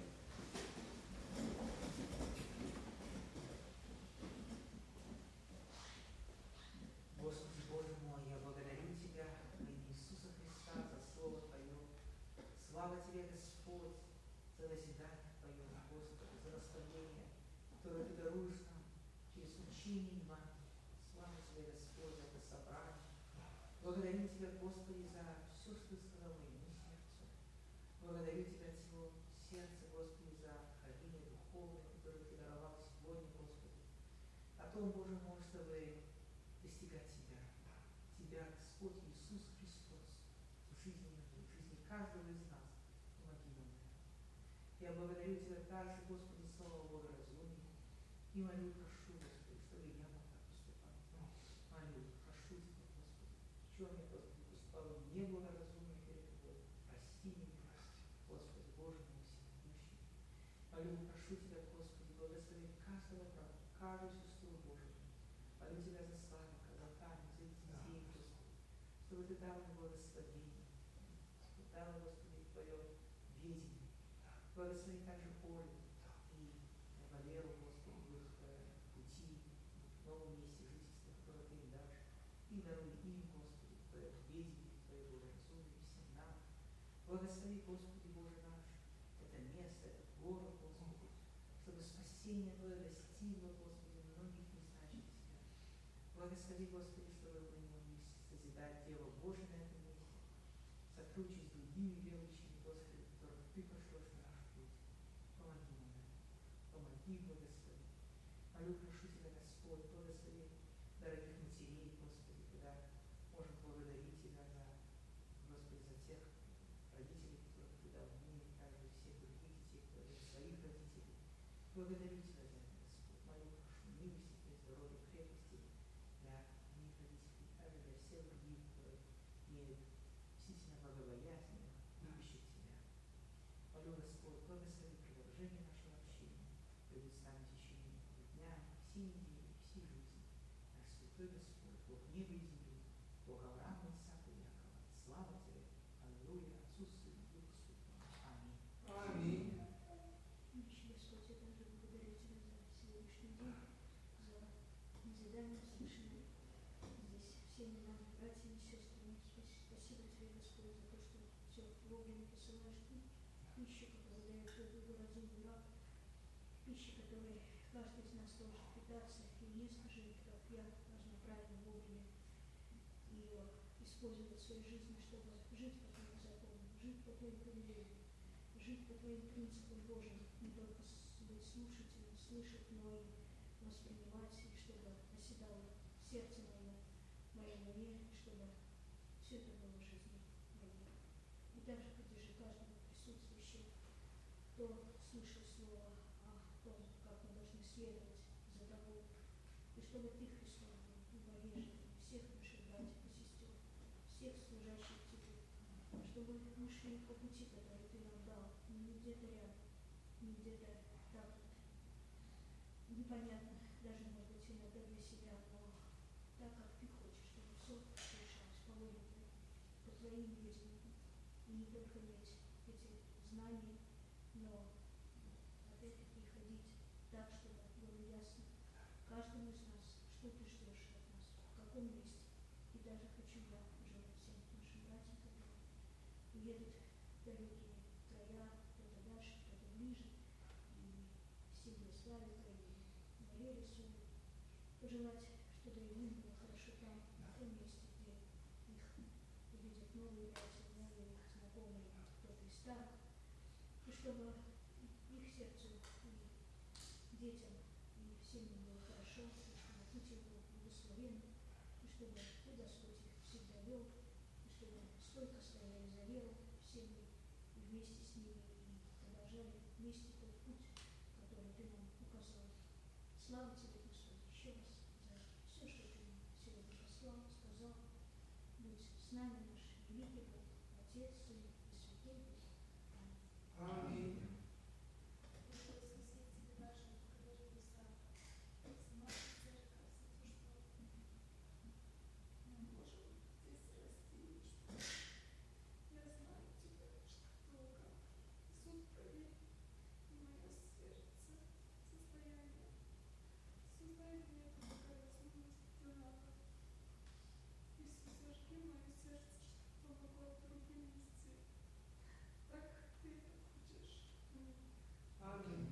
Господи Боже мой, я благодарю Тебя во имя Иисуса Христа за Слово Твое. Слава Тебе, Господь, за назидание Твое, Господи, за наставление, которое Ты даруешь нам через учение Евангелия. Слава Тебе, Господь, за это собрание. Благодарю Тебя, Господи, за все, что Ты сказал моему сердцу. Благодарю Тебя от всего сердца, Господи, за хранение духовное, которое Ты даровал сегодня, Господи. О том, Боже мой, чтобы достигать Тебя, Господь Иисус Христос, в жизни каждого из нас. Помоги нам. Я благодарю Тебя также, Господи, слава благоразумия, и молю, прошу, Господи, чтобы я мог так поступать. Молю, прошу Тебя, Господи, в чем я, Господи, поступал неблагоразумно перед Тобой. Прости меня, Господи, Боже мой всемогущий. Молю, прошу Тебя, Господи, благослови каждого брата, каждую сестру Божию. Молю Тебя за Славика, за Таню, за их детей, Господи, чтобы Ты дал им благословение, дал, Господи, Твое видение. Благослови также Олю и Валеру, Господи, в их пути, в новом месте жительства, которое Ты им дашь. И даруй им, Господи, Твое видение, Твое благоразумие всем нам. Благослови, Господи, Боже наш, это место, этот город, Господи, чтобы спасение Твое достигло, Господи, многих не знающих Тебя. Благослови, Господи, чтобы мы могли созидать дело Божие на этом месте, сотрудничать с другими верующими, Господи, которых Ты пошлешь на наш путь. Помоги нам. Помоги, благослови. Молю, прошу Тебя, Господь, благослови дорогих матерей, Господи, когда можем благодарить Тебя за Благодарю Тебя за это, Господь. Молю, прошу милости Тебе, здоровья, крепости для них родителей, также для всех других, которые имеют действительно богобоязненно, любящих Тебя. Молю, Господь, благослови продолжение нашего общения. Прибудь с нами в течение дня, всей недели, всей жизни. Наш святой Господь, Бог неба и земли, Бог Авраама, Исаака и Якова. Слава Тебе, аллилуйя, Отцу, Сыну и Духу Святому. Аминь. Аминь. Любящий Господь, я также благодарю Тебя за сегодняшний день, за назидание, совершенное здесь всеми нами, братьями и сестрами. Спасибо Тебе, Господь, за то, что все вовремя посылаешь Ты пищу, которую дает Твой благородный раб, пища, которой каждый из нас должен питаться и не жить, как я, должна правильно вовремя ее использовать в своей жизни, чтобы жить по Твоим законам, жить по Твоим повелениям, жить по Твоим принципам Божьим, не только быть слушателем, слышать, но и воспринимать, и чтобы оседало сердце мое, в моем уме, и чтобы все это было в жизни моей. И также поддержи каждого присутствующего, кто слышал слово о том, как мы должны следовать за Тобой, и чтобы Ты, Христос, был во моей жизни, всех наших братьев и сестер, всех служащих Тебе, чтобы мы шли по пути, который Ты нам дал, не где-то рядом, не где-то так непонятно, даже, может быть, иногда для себя, но так, как Ты хочешь, чтобы все совершалось по воле Твоей, по Твоим ведениям, и не только иметь эти знания, но опять-таки ходить так, чтобы было ясно каждому из нас, что Ты ждешь от нас, в каком месте. И даже хочу я желать всем нашим братьям, которые уедут в далекие края, кто-то дальше, кто-то ближе, и в Северославе, Украине, Валерию Сулу, пожелать, чтобы им было хорошо там, в том месте, где их увидят новые братья, новые знакомые, кто-то из старых, и чтобы их сердцу и детям и всем им было хорошо, и чтобы путь их был благословенный, и чтобы Ты, Господь, их всегда вел, и чтобы стойко стояли за веру все мы и вместе с ними и продолжали вместе тот путь, который Ты нам указал. Слава Тебе, Господь, еще раз за все, что Ты нам сегодня послал, сказал. Будь с нами наш великий Бог, Отец, Сын и Святой Дух. Аминь. Аминь. Аминь.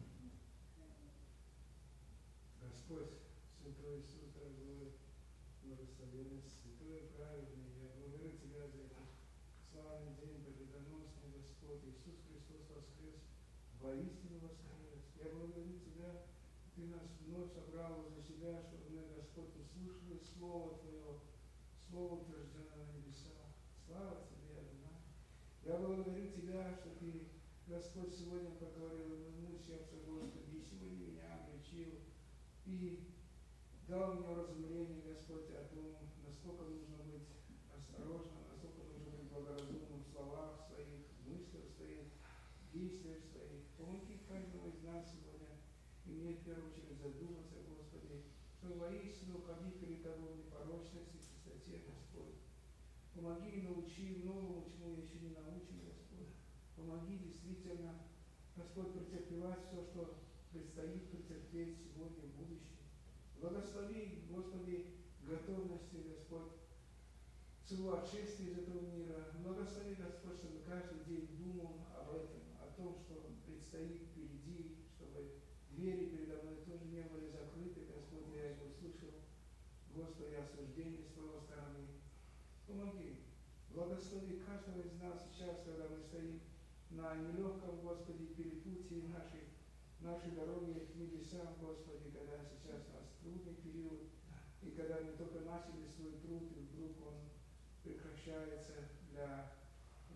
Господь, Святой Иисус, дорогой, благословенный, святой, праведный, я благодарю Тебя за этот славный день, победоносный, Господь. Иисус Христос воскрес, воистину воскрес. Я благодарю Тебя, Ты нас вновь собрал возле себя, чтобы мы, Господь, услышали Слово Твое, Слово утвержденное на небесах. Слава Тебе, Адонай. Я благодарю Тебя, что Ты, Господь, сегодня проговорил моему сердцу, Господи, и сегодня меня обличил и дал мне разумление, Господь, о том, насколько нужно быть осторожным, насколько нужно быть благоразумным в словах своих, мыслях своих, действиях своих. Помоги каждому из нас сегодня иметь в первую очередь задуматься, Господи, что воистину ходить перед Тобой в непорочности, в чистоте, Господь. Помоги и научи новому, чему я еще не научен, Господь. Помоги действительно, Господь, претерпевать все, что предстоит претерпеть сегодня в будущем. Благослови, Господи, готовности, Господь, своего отшествия из этого мира. Благослови, Господь, чтобы каждый день думал об этом, о том, что предстоит впереди, чтобы двери передо мной тоже не были закрыты, Господь, я их услышал, Господи, осуждение с Твоей стороны. Помоги, благослови каждого из нас сейчас, когда мы стоим на нелегком, Господи, перепутье нашей дороги к небесам, Господи, когда сейчас у нас трудный период, и когда мы только начали свой труд, и вдруг он прекращается для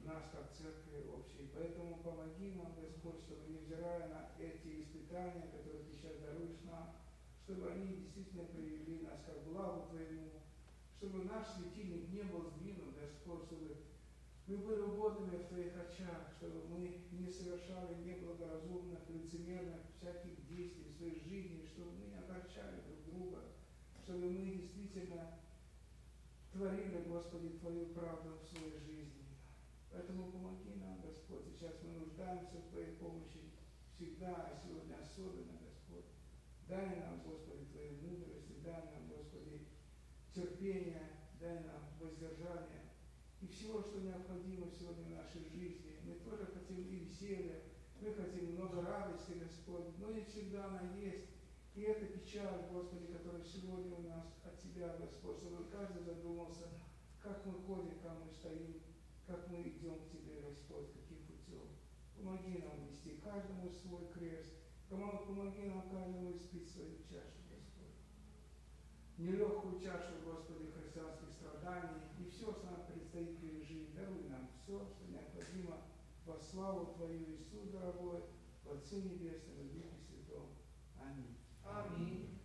нас как церкви общей. Поэтому помоги нам, Господь, чтобы, невзирая на эти испытания, которые Ты сейчас даруешь нам, чтобы они действительно привели нас ко благу Твоему, чтобы наш светильник не был сдвинут, Господь, чтобы мы были угодными в Твоих очах, чтобы мы не совершали неблагоразумных, лицемерных всяких действий в своей жизни, чтобы мы не огорчали друг друга, чтобы мы действительно творили, Господи, Твою правду в своей жизни. Поэтому помоги нам, Господь. Сейчас мы нуждаемся в Твоей помощи всегда, а сегодня особенно, Господь. Дай нам, Господи, Твою мудрость, дай нам, Господи, терпение, дай нам воздержание и всего, что необходимо сегодня в нашей жизни. Мы тоже хотим и веселья, мы хотим много радости, Господь, но не всегда она есть. И это печаль, Господи, которая сегодня у нас от Тебя, Господь, чтобы каждый задумался, как мы ходим, как мы стоим, как мы идем к Тебе, Господь, каким путем. Помоги нам нести каждому свой крест, помоги нам каждому испить свою чашу, Господь. Нелегкую чашу, Господи, христианских страданий, и все, что нам предстоит пережить. Даруй нам все, что необходимо во славу Твою, Иисус, дорогой, в Отце Небесном и Духе Святом. Аминь. Аминь.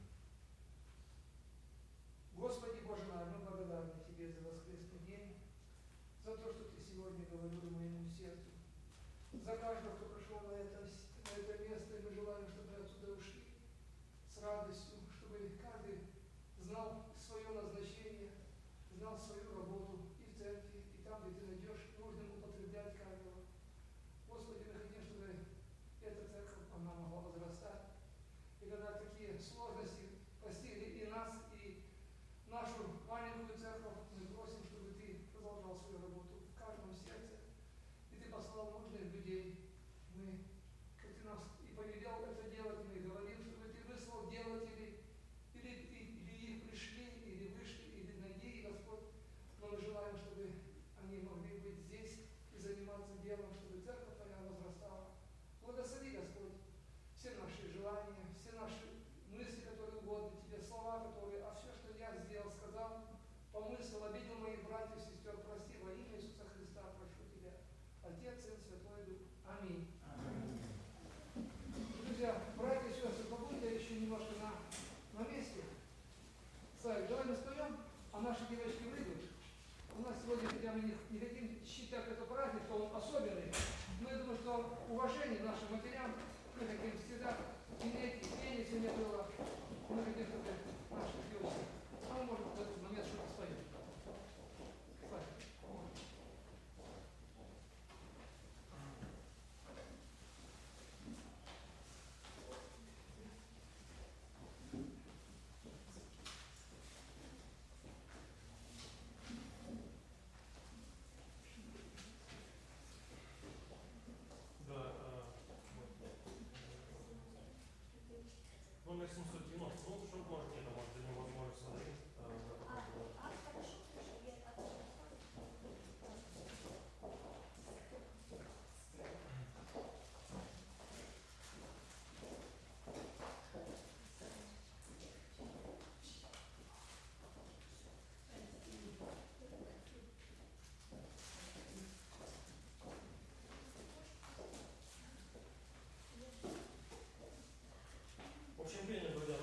Господи Боже наш, мы благодарны Тебе за воскресный день, за то, что Ты сегодня говорил моему сердцу, за каждого, кто пришел на это место, и мы желаем, чтобы мы отсюда ушли с радостью, чтобы каждый знал свое назначение, знал свою работу и в церкви, и там, где Ты найдешь нужным употреблять каждого. Господи, мы хотим, чтобы эта церковь, она могла возрастать. И когда такие сложности постигли и нас, и нашу маленькую церковь, мы просим, чтобы Ты продолжал свою работу в каждом сердце, и Ты послал нужных людей. Мы, как Ты нас и повелел это делать, мы говорим, чтобы Ты выслал делателей, или их пришли, или вышли, или найди, Господь. Но мы желаем, чтобы они могли быть здесь и заниматься делом, чтобы церковь Твоя возрастала. Благослови, Господь, все наши желания, все наши мысли, которые угодны Тебе, слова, которые, а все, что я сделал, сказал, помыслил, обидел моих братьев и сестер, прости во имя Иисуса Христа, прошу Тебя. Отец, Сын, Святой Дух. Аминь. Друзья, братья и сестры, побудьте еще немножко на месте. Савик, давай мы споем, а наши девочки выйдут. У нас сегодня, хотя мы не хотим считать это праздник, что он особенный, но я думаю, что уважение нашим матерям мы хотим всегда иметь, и пение сегодня было. Мы хотим, чтобы наши девочки, а мы, может, в этот момент что-то споем. Савик. Да, номер 790, ну, что можете, это может для него возможность смотреть. В общем, пение, друзья,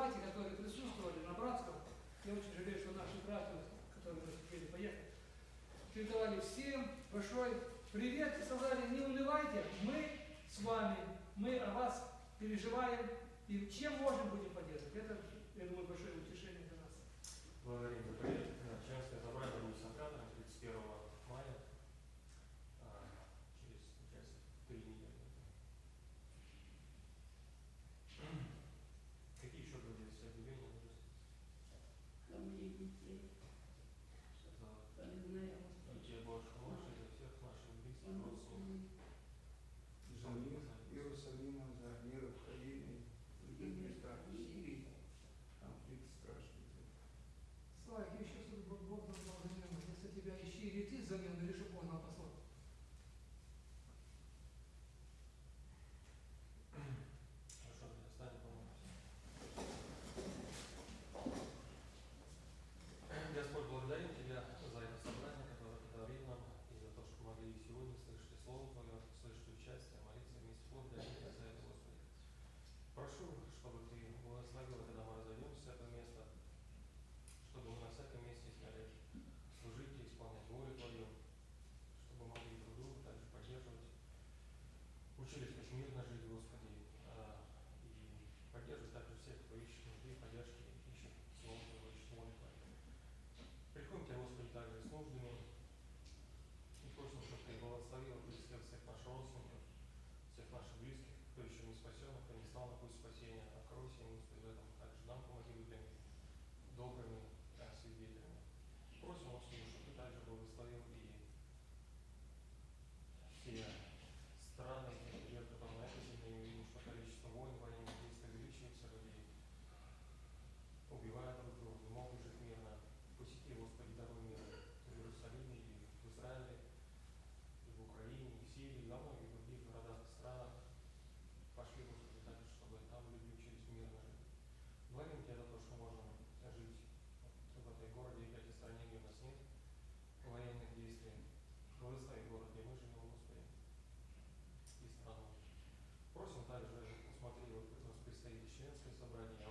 братья, которые присутствовали на братском, я очень жалею, что наши братья, которые не успели поехать, передавали всем большой привет и сказали, не унывайте, мы с вами, мы о вас переживаем и чем можем будем поддерживать. Это, я думаю, большое утешение для нас. Благодарим за привет. Членское собрание будет с Анкадром 31 мая, через, получается, 3 недели. Какие еще были объявления? За моих детей, За знаю, детей Божьих младших, за всех наших близких, родственников. За мир Иерусалима, за мир Украины, в других местах, в Сирии, конфликт страшный. Слава, я еще чтобы Бог нам дал замену. Если тебя ищи, или ты замену, или чтобы он нам послал. Хорошо, встанем, помолимся. Господь, благодарим Тебя за это собрание, которое Ты подарил нам, и за то, что могли и сегодня слышать и Слово Твое, слышать участие, молиться вместе. Благодарим Тебя за это, Господи. Прошу, чтобы Ты благословил, когда мы разойдемся с этого места, чтобы мы на всяком месте смогли служить и исполнять волю Твою, чтобы могли друг друга также поддерживать, учились как мирно жить, Господи, и поддерживать также всех, кто ищет нужды, поддержки, ищет Слово Твое, ищет волю Твою. Приходим к Тебе, Господи, также с нуждами и просим, чтобы Ты благословил, близких всех наших родственников, всех наших близких, кто еще не спасен, кто не стал на путь спасения. Откройся ему, Господи, в этом. Также нам помоги быть добрыми свидетелями. Просим, Господи, чтобы Ты также благословил и все страны, лет, которые на этой земле, мы видим, что количество войн, военных действий увеличивается, людей убивают друг друга, не могут жить мирно. Посети, Господи, даруй мир в Иерусалиме, и в Израиле, и в Украине, и в Сирии, и во многих других городах и странах. Пошли, Господи, также, чтобы там люди учились мирно жить. Благодарим Тебя за то, что можем жить в этой городе, в этой стране, где у нас нет военных действий. Благослови город, где мы живем, Господи, и страну. Просим также усмотри, вот у нас предстоит членское собрание,